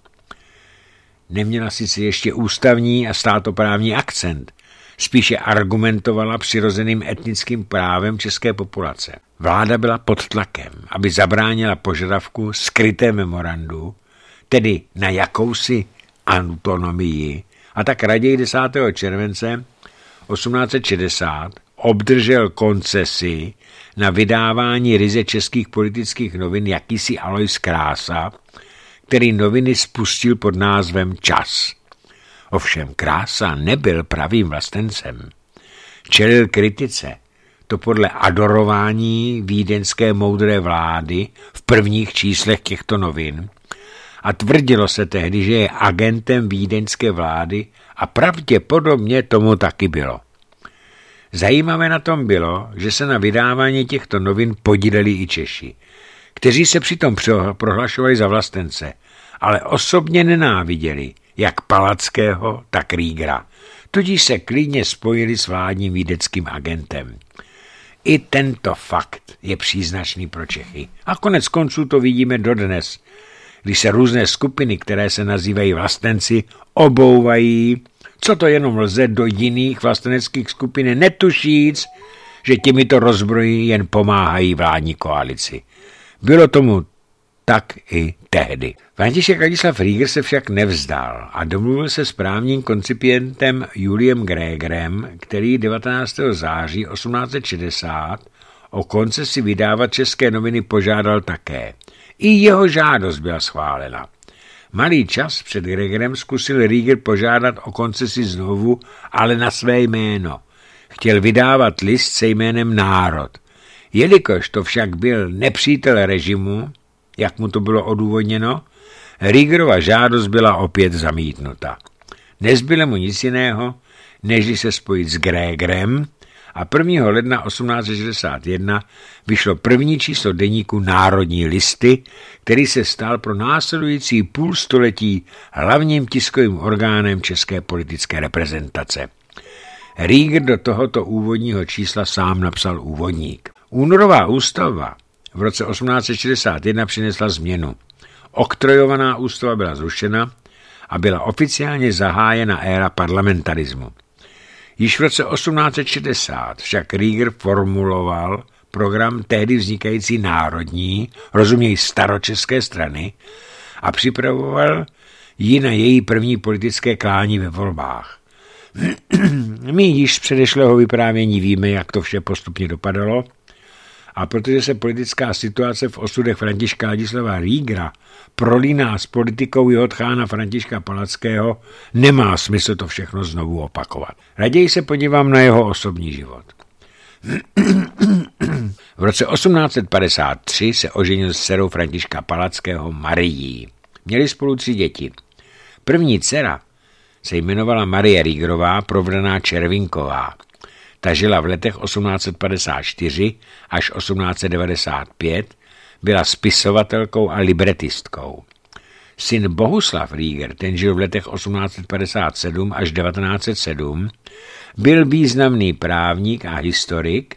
Neměla sice ještě ústavní a státoprávní akcent, spíše argumentovala přirozeným etnickým právem české populace. Vláda byla pod tlakem, aby zabránila požadavku skryté memorandu, tedy na jakousi autonomii, a tak raději desátého července osmnáct set šedesát obdržel koncesi na vydávání ryze českých politických novin jakýsi Alois Krása, který noviny spustil pod názvem Čas. Ovšem Krása nebyl pravým vlastencem. Čelil kritice, to podle adorování vídeňské moudré vlády v prvních číslech těchto novin, a tvrdilo se tehdy, že je agentem vídeňské vlády a pravděpodobně tomu taky bylo. Zajímavé na tom bylo, že se na vydávání těchto novin podíleli i Češi, kteří se přitom prohlašovali za vlastence, ale osobně nenáviděli jak Palackého, tak Riegera, tudíž se klidně spojili s vládním vídeckým agentem. I tento fakt je příznačný pro Čechy. A konec konců to vidíme dodnes, když se různé skupiny, které se nazývají vlastenci, obouvají, co to jenom lze do jiných vlasteneckých skupin, netušíc, že těmito rozbroji jen pomáhají vládní koalici. Bylo tomu tak i tehdy. František Ladislav Rieger se však nevzdal a domluvil se s právním koncipientem Juliem Grégerem, který devatenáctého září osmnáct set šedesát o koncesi vydávat české noviny požádal také. I jeho žádost byla schválena. Malý čas před Grégerem zkusil Rieger požádat o koncesi znovu, ale na své jméno. Chtěl vydávat list se jménem Národ. Jelikož to však byl nepřítel režimu, jak mu to bylo odůvodněno, Riegerova žádost byla opět zamítnuta. Nezbylo mu nic jiného, než se spojit s Grégerem, a prvního ledna osmnáct set šedesát jedna vyšlo první číslo deníku Národní listy, který se stal pro následující půl století hlavním tiskovým orgánem české politické reprezentace. Rieger do tohoto úvodního čísla sám napsal úvodník. Únorová ústava v roce osmnáct set šedesát jedna přinesla změnu. Oktrojovaná ústava byla zrušena a byla oficiálně zahájena éra parlamentarismu. Již v roce osmnáct set šedesát však Rieger formuloval program tehdy vznikající národní, rozuměj staročeské strany, a připravoval ji na její první politické klání ve volbách. My již z předešlého vyprávění víme, jak to vše postupně dopadalo, a protože se politická situace v osudech Františka Ladislava Riegera prolíná s politikou jeho tchána Františka Palackého, nemá smysl to všechno znovu opakovat. Raději se podívám na jeho osobní život. V roce osmnáct set padesát tři se oženil s dcerou Františka Palackého Marií. Měli spolu tři děti. První dcera se jmenovala Marie Riegerová, provdaná Červinková. Ta žila v letech osmnáct set padesát čtyři až osmnáct set devadesát pět, byla spisovatelkou a libretistkou. Syn Bohuslav Rieger, ten žil v letech osmnáct set padesát sedm až devatenáct set sedm, byl významný právník a historik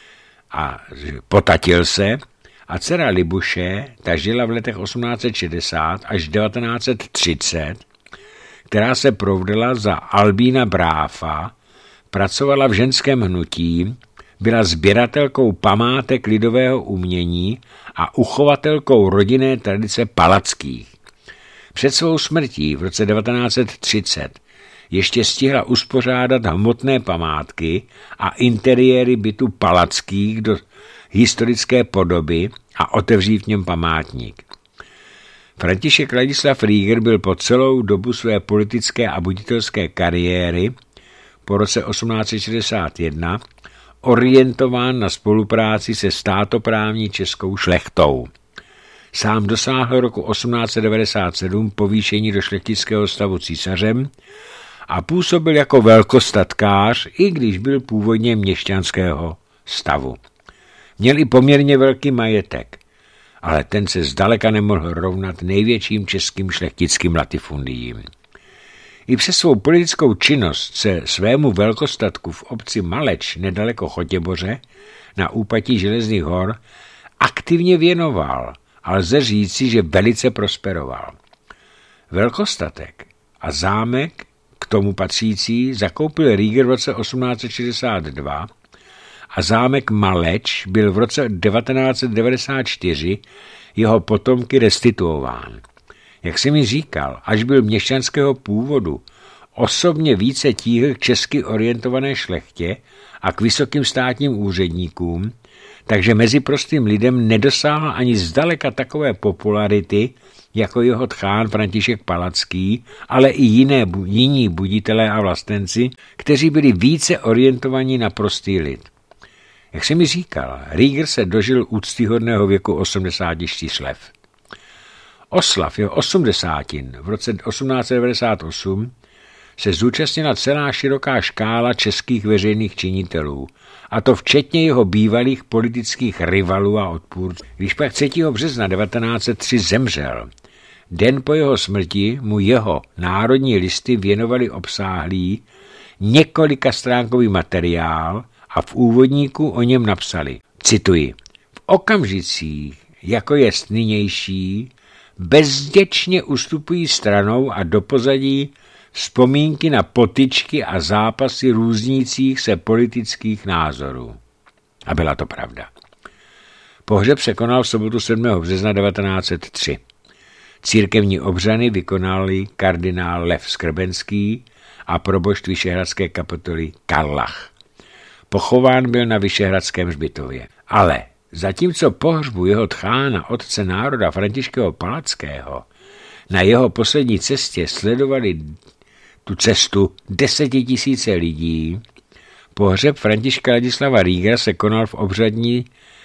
a potatil se, a dcera Libuše, ta žila v letech osmnáct set šedesát až devatenáct set třicet, která se provdala za Albína Bráfa, pracovala v ženském hnutí, byla sběratelkou památek lidového umění a uchovatelkou rodinné tradice Palackých. Před svou smrtí v roce devatenáct set třicet ještě stihla uspořádat hmotné památky a interiéry bytu Palackých do historické podoby a otevřít v něm památník. František Ladislav Rieger byl po celou dobu své politické a buditelské kariéry po roce osmnáct set šedesát jedna orientován na spolupráci se státoprávní českou šlechtou. Sám dosáhl roku osmnáct set devadesát sedm povýšení do šlechtického stavu císařem a působil jako velkostatkář, i když byl původně měšťanského stavu. Měl i poměrně velký majetek, ale ten se zdaleka nemohl rovnat největším českým šlechtickým latifundiím. I přes svou politickou činnost se svému velkostatku v obci Maleč nedaleko Chotěboře na úpatí Železných hor aktivně věnoval a lze říci, že velice prosperoval. Velkostatek a zámek k tomu patřící zakoupil Rieger v roce osmnáct set šedesát dva a zámek Maleč byl v roce devatenáct set devadesát čtyři jeho potomky restituován. Jak jsem mi říkal, až byl měšťanského původu, osobně více tíhl k česky orientované šlechtě a k vysokým státním úředníkům, takže mezi prostým lidem nedosáhl ani zdaleka takové popularity, jako jeho tchán František Palacký, ale i jiné, jiní buditelé a vlastenci, kteří byli více orientovaní na prostý lid. Jak jsem mi říkal, Rieger se dožil úctyhodného věku osmdesáti čtyř let. Oslav jeho osmdesátin v roce osmnáct set devadesát osm se zúčastnila celá široká škála českých veřejných činitelů, a to včetně jeho bývalých politických rivalů a odpůrců. Když pak třetího března devatenáct set tři zemřel, den po jeho smrti mu jeho národní listy věnovali obsáhlý několika stránkový materiál a v úvodníku o něm napsali, cituji, v okamžicích, jako jest nynější, bezděčně ustupují stranou a do pozadí vzpomínky na potyčky a zápasy různících se politických názorů. A byla to pravda. Pohřeb se konal v sobotu sedmého března devatenáct set tři. Církevní obřady vykonali kardinál Lev Skrbenský a probošt Vyšehradské kapituly Karlach. Pochován byl na Vyšehradském hřbitově. Ale zatímco pohřbu jeho tchána, otce národa Františka Palackého, na jeho poslední cestě sledovali tu cestu desetitisíce lidí, pohřeb Františka Ladislava Riegera se konal v obřadní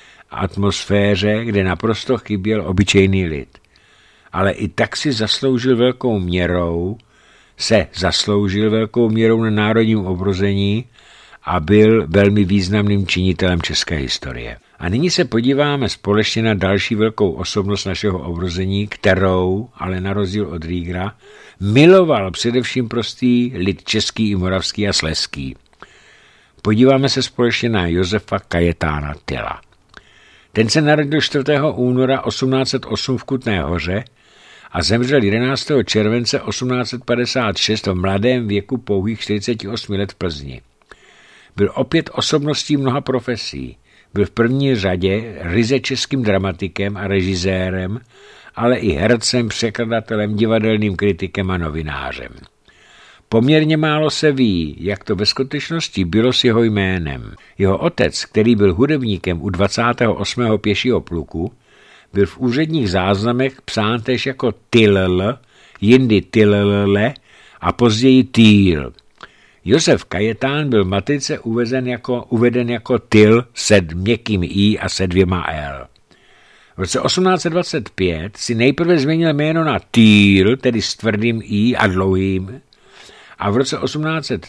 atmosféře, kde naprosto chyběl obyčejný lid. Ale i tak si zasloužil velkou měrou, se zasloužil velkou měrou na národním obrození a byl velmi významným činitelem české historie. A nyní se podíváme společně na další velkou osobnost našeho obrození, kterou, ale na rozdíl od Riegera, miloval především prostý lid český i moravský a slezský. Podíváme se společně na Josefa Kajetána Tyla. Ten se narodil čtvrtého února osmnáct set osm v Kutné Hoře a zemřel jedenáctého července osmnáct set padesát šest v mladém věku pouhých čtyřiceti osmi let v Plzni. Byl opět osobností mnoha profesí. Byl v první řadě ryze českým dramatikem a režisérem, ale i hercem, překladatelem, divadelným kritikem a novinářem. Poměrně málo se ví, jak to ve skutečnosti bylo s jeho jménem. Jeho otec, který byl hudebníkem u dvacátého osmého pěšího pluku, byl v úředních záznamech psán též jako Tyll, jindy Tylle a později Týl. Josef Kajetán byl matice uveden jako, uveden jako Tyll se měkkým i a se dvěma l. V roce osmnáct set dvacet pět si nejprve změnil jméno na Týl, tedy s tvrdým i a dlouhým, a v roce osmnáct set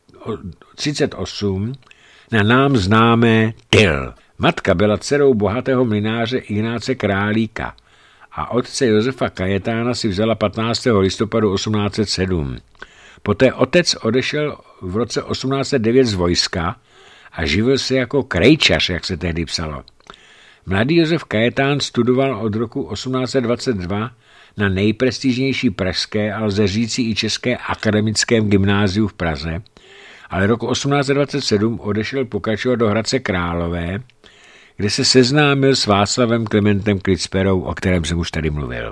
třicet osm na nám známé Tyll. Matka byla dcerou bohatého mlynáře Ignáce Králíka a otce Josefa Kajetána si vzala patnáctého listopadu osmnáct set sedm. Poté otec odešel v roce osmnáct set devět z vojska a živil se jako krejčař, jak se tehdy psalo. Mladý Josef Kajetán studoval od roku osmnáct set dvacet dva na nejprestižnější pražské a lze říci i české akademickém gymnáziu v Praze, ale roku osmnáct set dvacet sedm odešel pokračovat do Hradce Králové, kde se seznámil s Václavem Klementem Klicperou, o kterém jsem už tady mluvil.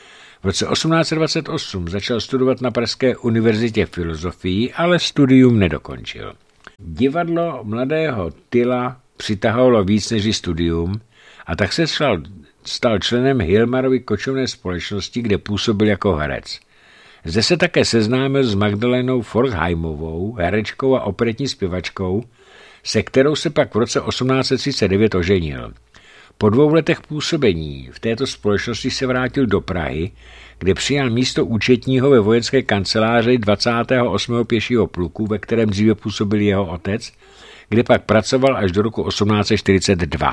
V roce osmnáct set dvacet osm začal studovat na Pražské univerzitě filozofii, ale studium nedokončil. Divadlo mladého Tylla přitahovalo víc než studium a tak se stal, stal členem Hilmarovy kočovné společnosti, kde působil jako herec. Zde se také seznámil s Magdalénou Forchheimovou, herečkou a operetní zpěvačkou, se kterou se pak v roce osmnáct set třicet devět oženil. Po dvou letech působení v této společnosti se vrátil do Prahy, kde přijal místo účetního ve vojenské kanceláři dvacátého osmého pěšího pluku, ve kterém dříve působil jeho otec, kde pak pracoval až do roku osmnáct set čtyřicet dva.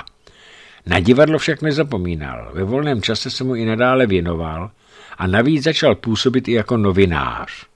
Na divadlo však nezapomínal, ve volném čase se mu i nadále věnoval a navíc začal působit i jako novinář.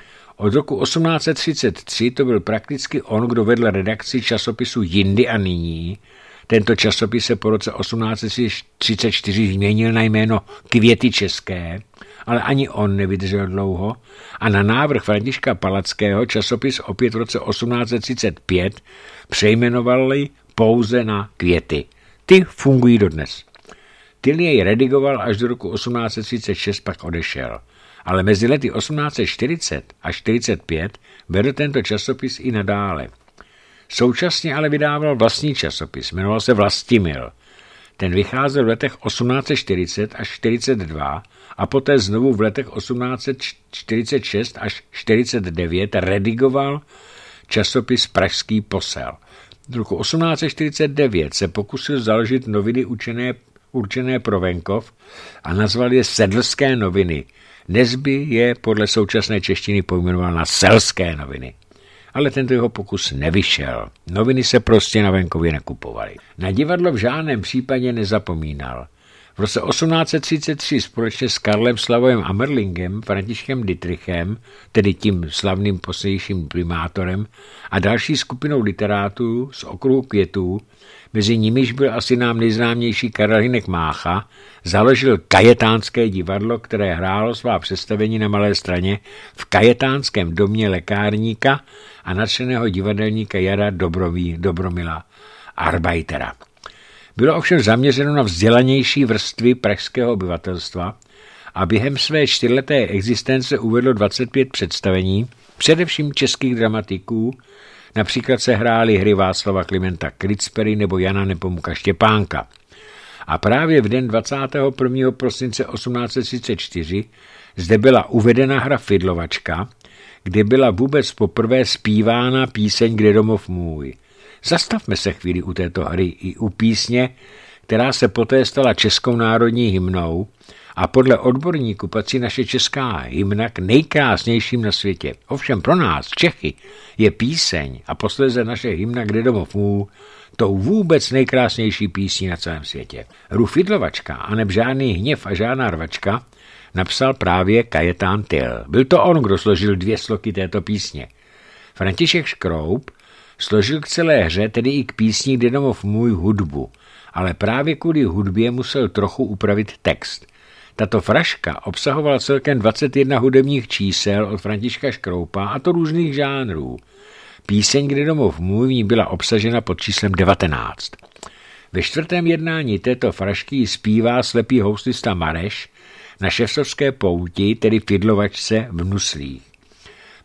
Od roku osmnáct set třicet tři to byl prakticky on, kdo vedl redakci časopisu Jindy a nyní. Tento časopis se po roce osmnáct set třicet čtyři změnil na jméno Květy české, ale ani on nevydržel dlouho a na návrh Františka Palackého časopis opět v roce osmnáct set třicet pět přejmenovali pouze na Květy. Ty fungují dodnes. Tyll jej redigoval až do roku osmnáct set třicet šest, pak odešel. Ale mezi lety osmnáct set čtyřicet a čtyřicet pět vedl tento časopis i nadále. Současně ale vydával vlastní časopis, jmenoval se Vlastimil. Ten vycházel v letech osmnáct set čtyřicet až čtyřicet dva a poté znovu v letech osmnáct set čtyřicet šest až čtyřicet devět redigoval časopis Pražský posel. V roku osmnáct set čtyřicet devět se pokusil založit noviny určené, určené pro venkov a nazval je Sedlské noviny. Dnes by je podle současné češtiny pojmenoval na Selské noviny. Ale tento jeho pokus nevyšel. Noviny se prostě na venkově nekupovaly. Na divadlo v žádném případě nezapomínal. V roce osmnáct set třicet tři společně s Karlem Slavojem Ammerlingem, Františkem Dittrichem, tedy tím slavným poslednějším primátorem, a další skupinou literátů z okruhu Květů, mezi nimiž byl asi nám nejznámější Karel Hynek Mácha, založil Kajetánské divadlo, které hrálo svá představení na Malé Straně v Kajetánském domě lékárníka a nadšeného divadelníka Jara Dobroví, Dobromila Arbeitera. Bylo ovšem zaměřeno na vzdělanější vrstvy pražského obyvatelstva a během své čtyřleté existence uvedlo dvacet pět představení, především českých dramatiků, například se hrály hry Václava Klimenta Klicpery nebo Jana Nepomuka Štěpánka. A právě v den dvacátého prvního prosince osmnáct set třicet čtyři zde byla uvedena hra Fidlovačka, kde byla vůbec poprvé zpívána píseň Kde domov můj. Zastavme se chvíli u této hry i u písně, která se poté stala českou národní hymnou a podle odborníků patří naše česká hymna k nejkrásnějším na světě. Ovšem pro nás, Čechy, je píseň a posléze naše hymna Kde domov můj tou vůbec nejkrásnější písní na celém světě. Hru Fidlovačka, aneb žádný hněv a žádná rvačka, napsal právě Kajetán Tyll. Byl to on, kdo složil dvě sloky této písně. František Škroup složil k celé hře, tedy i k písni Kde domov můj, hudbu, ale právě kvůli hudbě musel trochu upravit text. Tato fraška obsahovala celkem dvacet jedna hudebních čísel od Františka Škroupa, a to různých žánrů. Píseň Kde domov můj v ní byla obsažena pod číslem devatenáct. Ve čtvrtém jednání této frašky zpívá slepý houslista Mareš na ševcovské pouti, tedy Fidlovačce v Nuslích.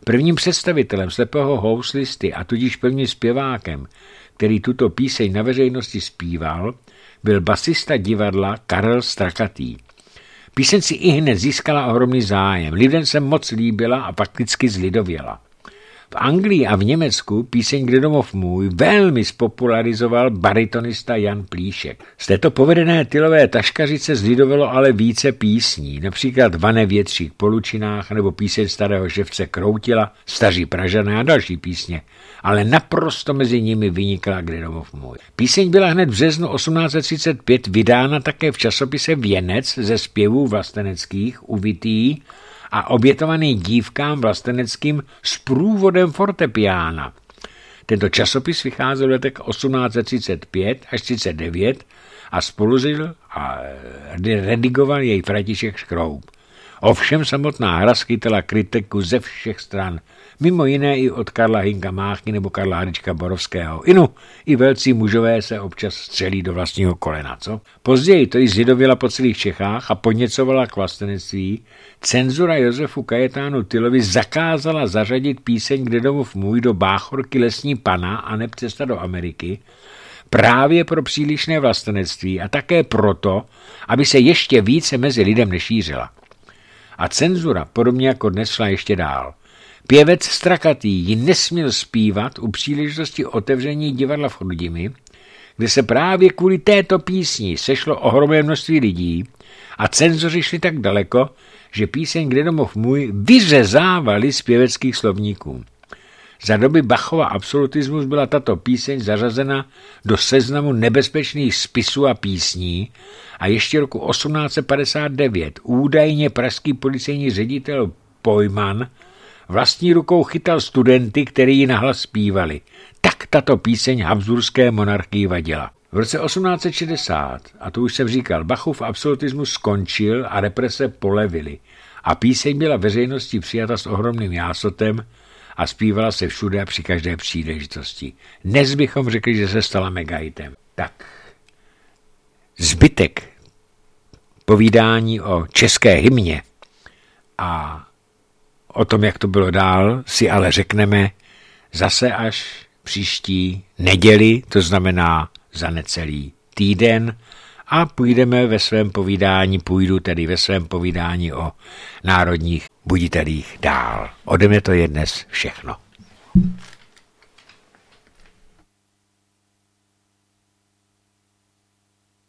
Prvním představitelem slepého houslisty a tudíž prvním zpěvákem, který tuto píseň na veřejnosti zpíval, byl basista divadla Karel Strakatý. Píseň si ihned získala ohromný zájem, lidem se moc líbila a fakticky zlidověla. V Anglii a v Německu píseň Kde domov můj velmi spopularizoval baritonista Jan Plíšek. Z této povedené tylové taškařice zlidovalo ale více písní, například Vane větřík po lučinách nebo píseň starého ševce Kroutila, Staří Pražané a další písně, ale naprosto mezi nimi vynikla Kde domov můj. Píseň byla hned v březnu osmnáct set třicet pět vydána také v časopise Věnec ze zpěvů vlasteneckých uvitý a obětovaný dívkám vlasteneckým s průvodem fortepiána. Tento časopis vycházel v letech osmnáct set třicet pět až třicet devět a spolužil a redigoval jej František Škroub. Ovšem samotná hra schytala kritiku ze všech stran, mimo jiné i od Karla Hynka Máchy nebo Karla Hryčka Borovského. Inu, i velcí mužové se občas střelí do vlastního kolena, co? Později to ji zlidověla po celých Čechách a podněcovala k vlastenectví. Cenzura Josefu Kajetánu Tylovi zakázala zařadit píseň Kde domov můj do báchorky Lesní pana a neb Cesta do Ameriky, právě pro přílišné vlastenectví a také proto, aby se ještě více mezi lidem nešířila. A cenzura, podobně jako dnes, šla ještě dál. Pěvec Strakatý ji nesměl zpívat u příležitosti otevření divadla v Chrudimi, kde se právě kvůli této písni sešlo ohromné množství lidí a cenzoři šli tak daleko, že píseň Kde domov můj vyřezávali z pěveckých slovníků. Za doby Bachova absolutismus byla tato píseň zařazena do seznamu nebezpečných spisů a písní a ještě roku osmnáct set padesát devět údajně pražský policejní ředitel Pojman vlastní rukou chytal studenty, kteří ji nahlas zpívali. Tak tato píseň habsburské monarchii vadila. V roce osmnáct set šedesát, a to už jsem říkal, Bachův absolutismus skončil a represe polevily a píseň byla veřejností přijata s ohromným jásotem a zpívala se všude a při každé příležitosti. Dnes bychom řekli, že se stala megahitem. Tak, zbytek povídání o české hymně a o tom, jak to bylo dál, si ale řekneme zase až příští neděli, to znamená za necelý týden, a půjdeme ve svém povídání, půjdu tedy ve svém povídání o národních buditelích dál. Ode mě to je dnes všechno.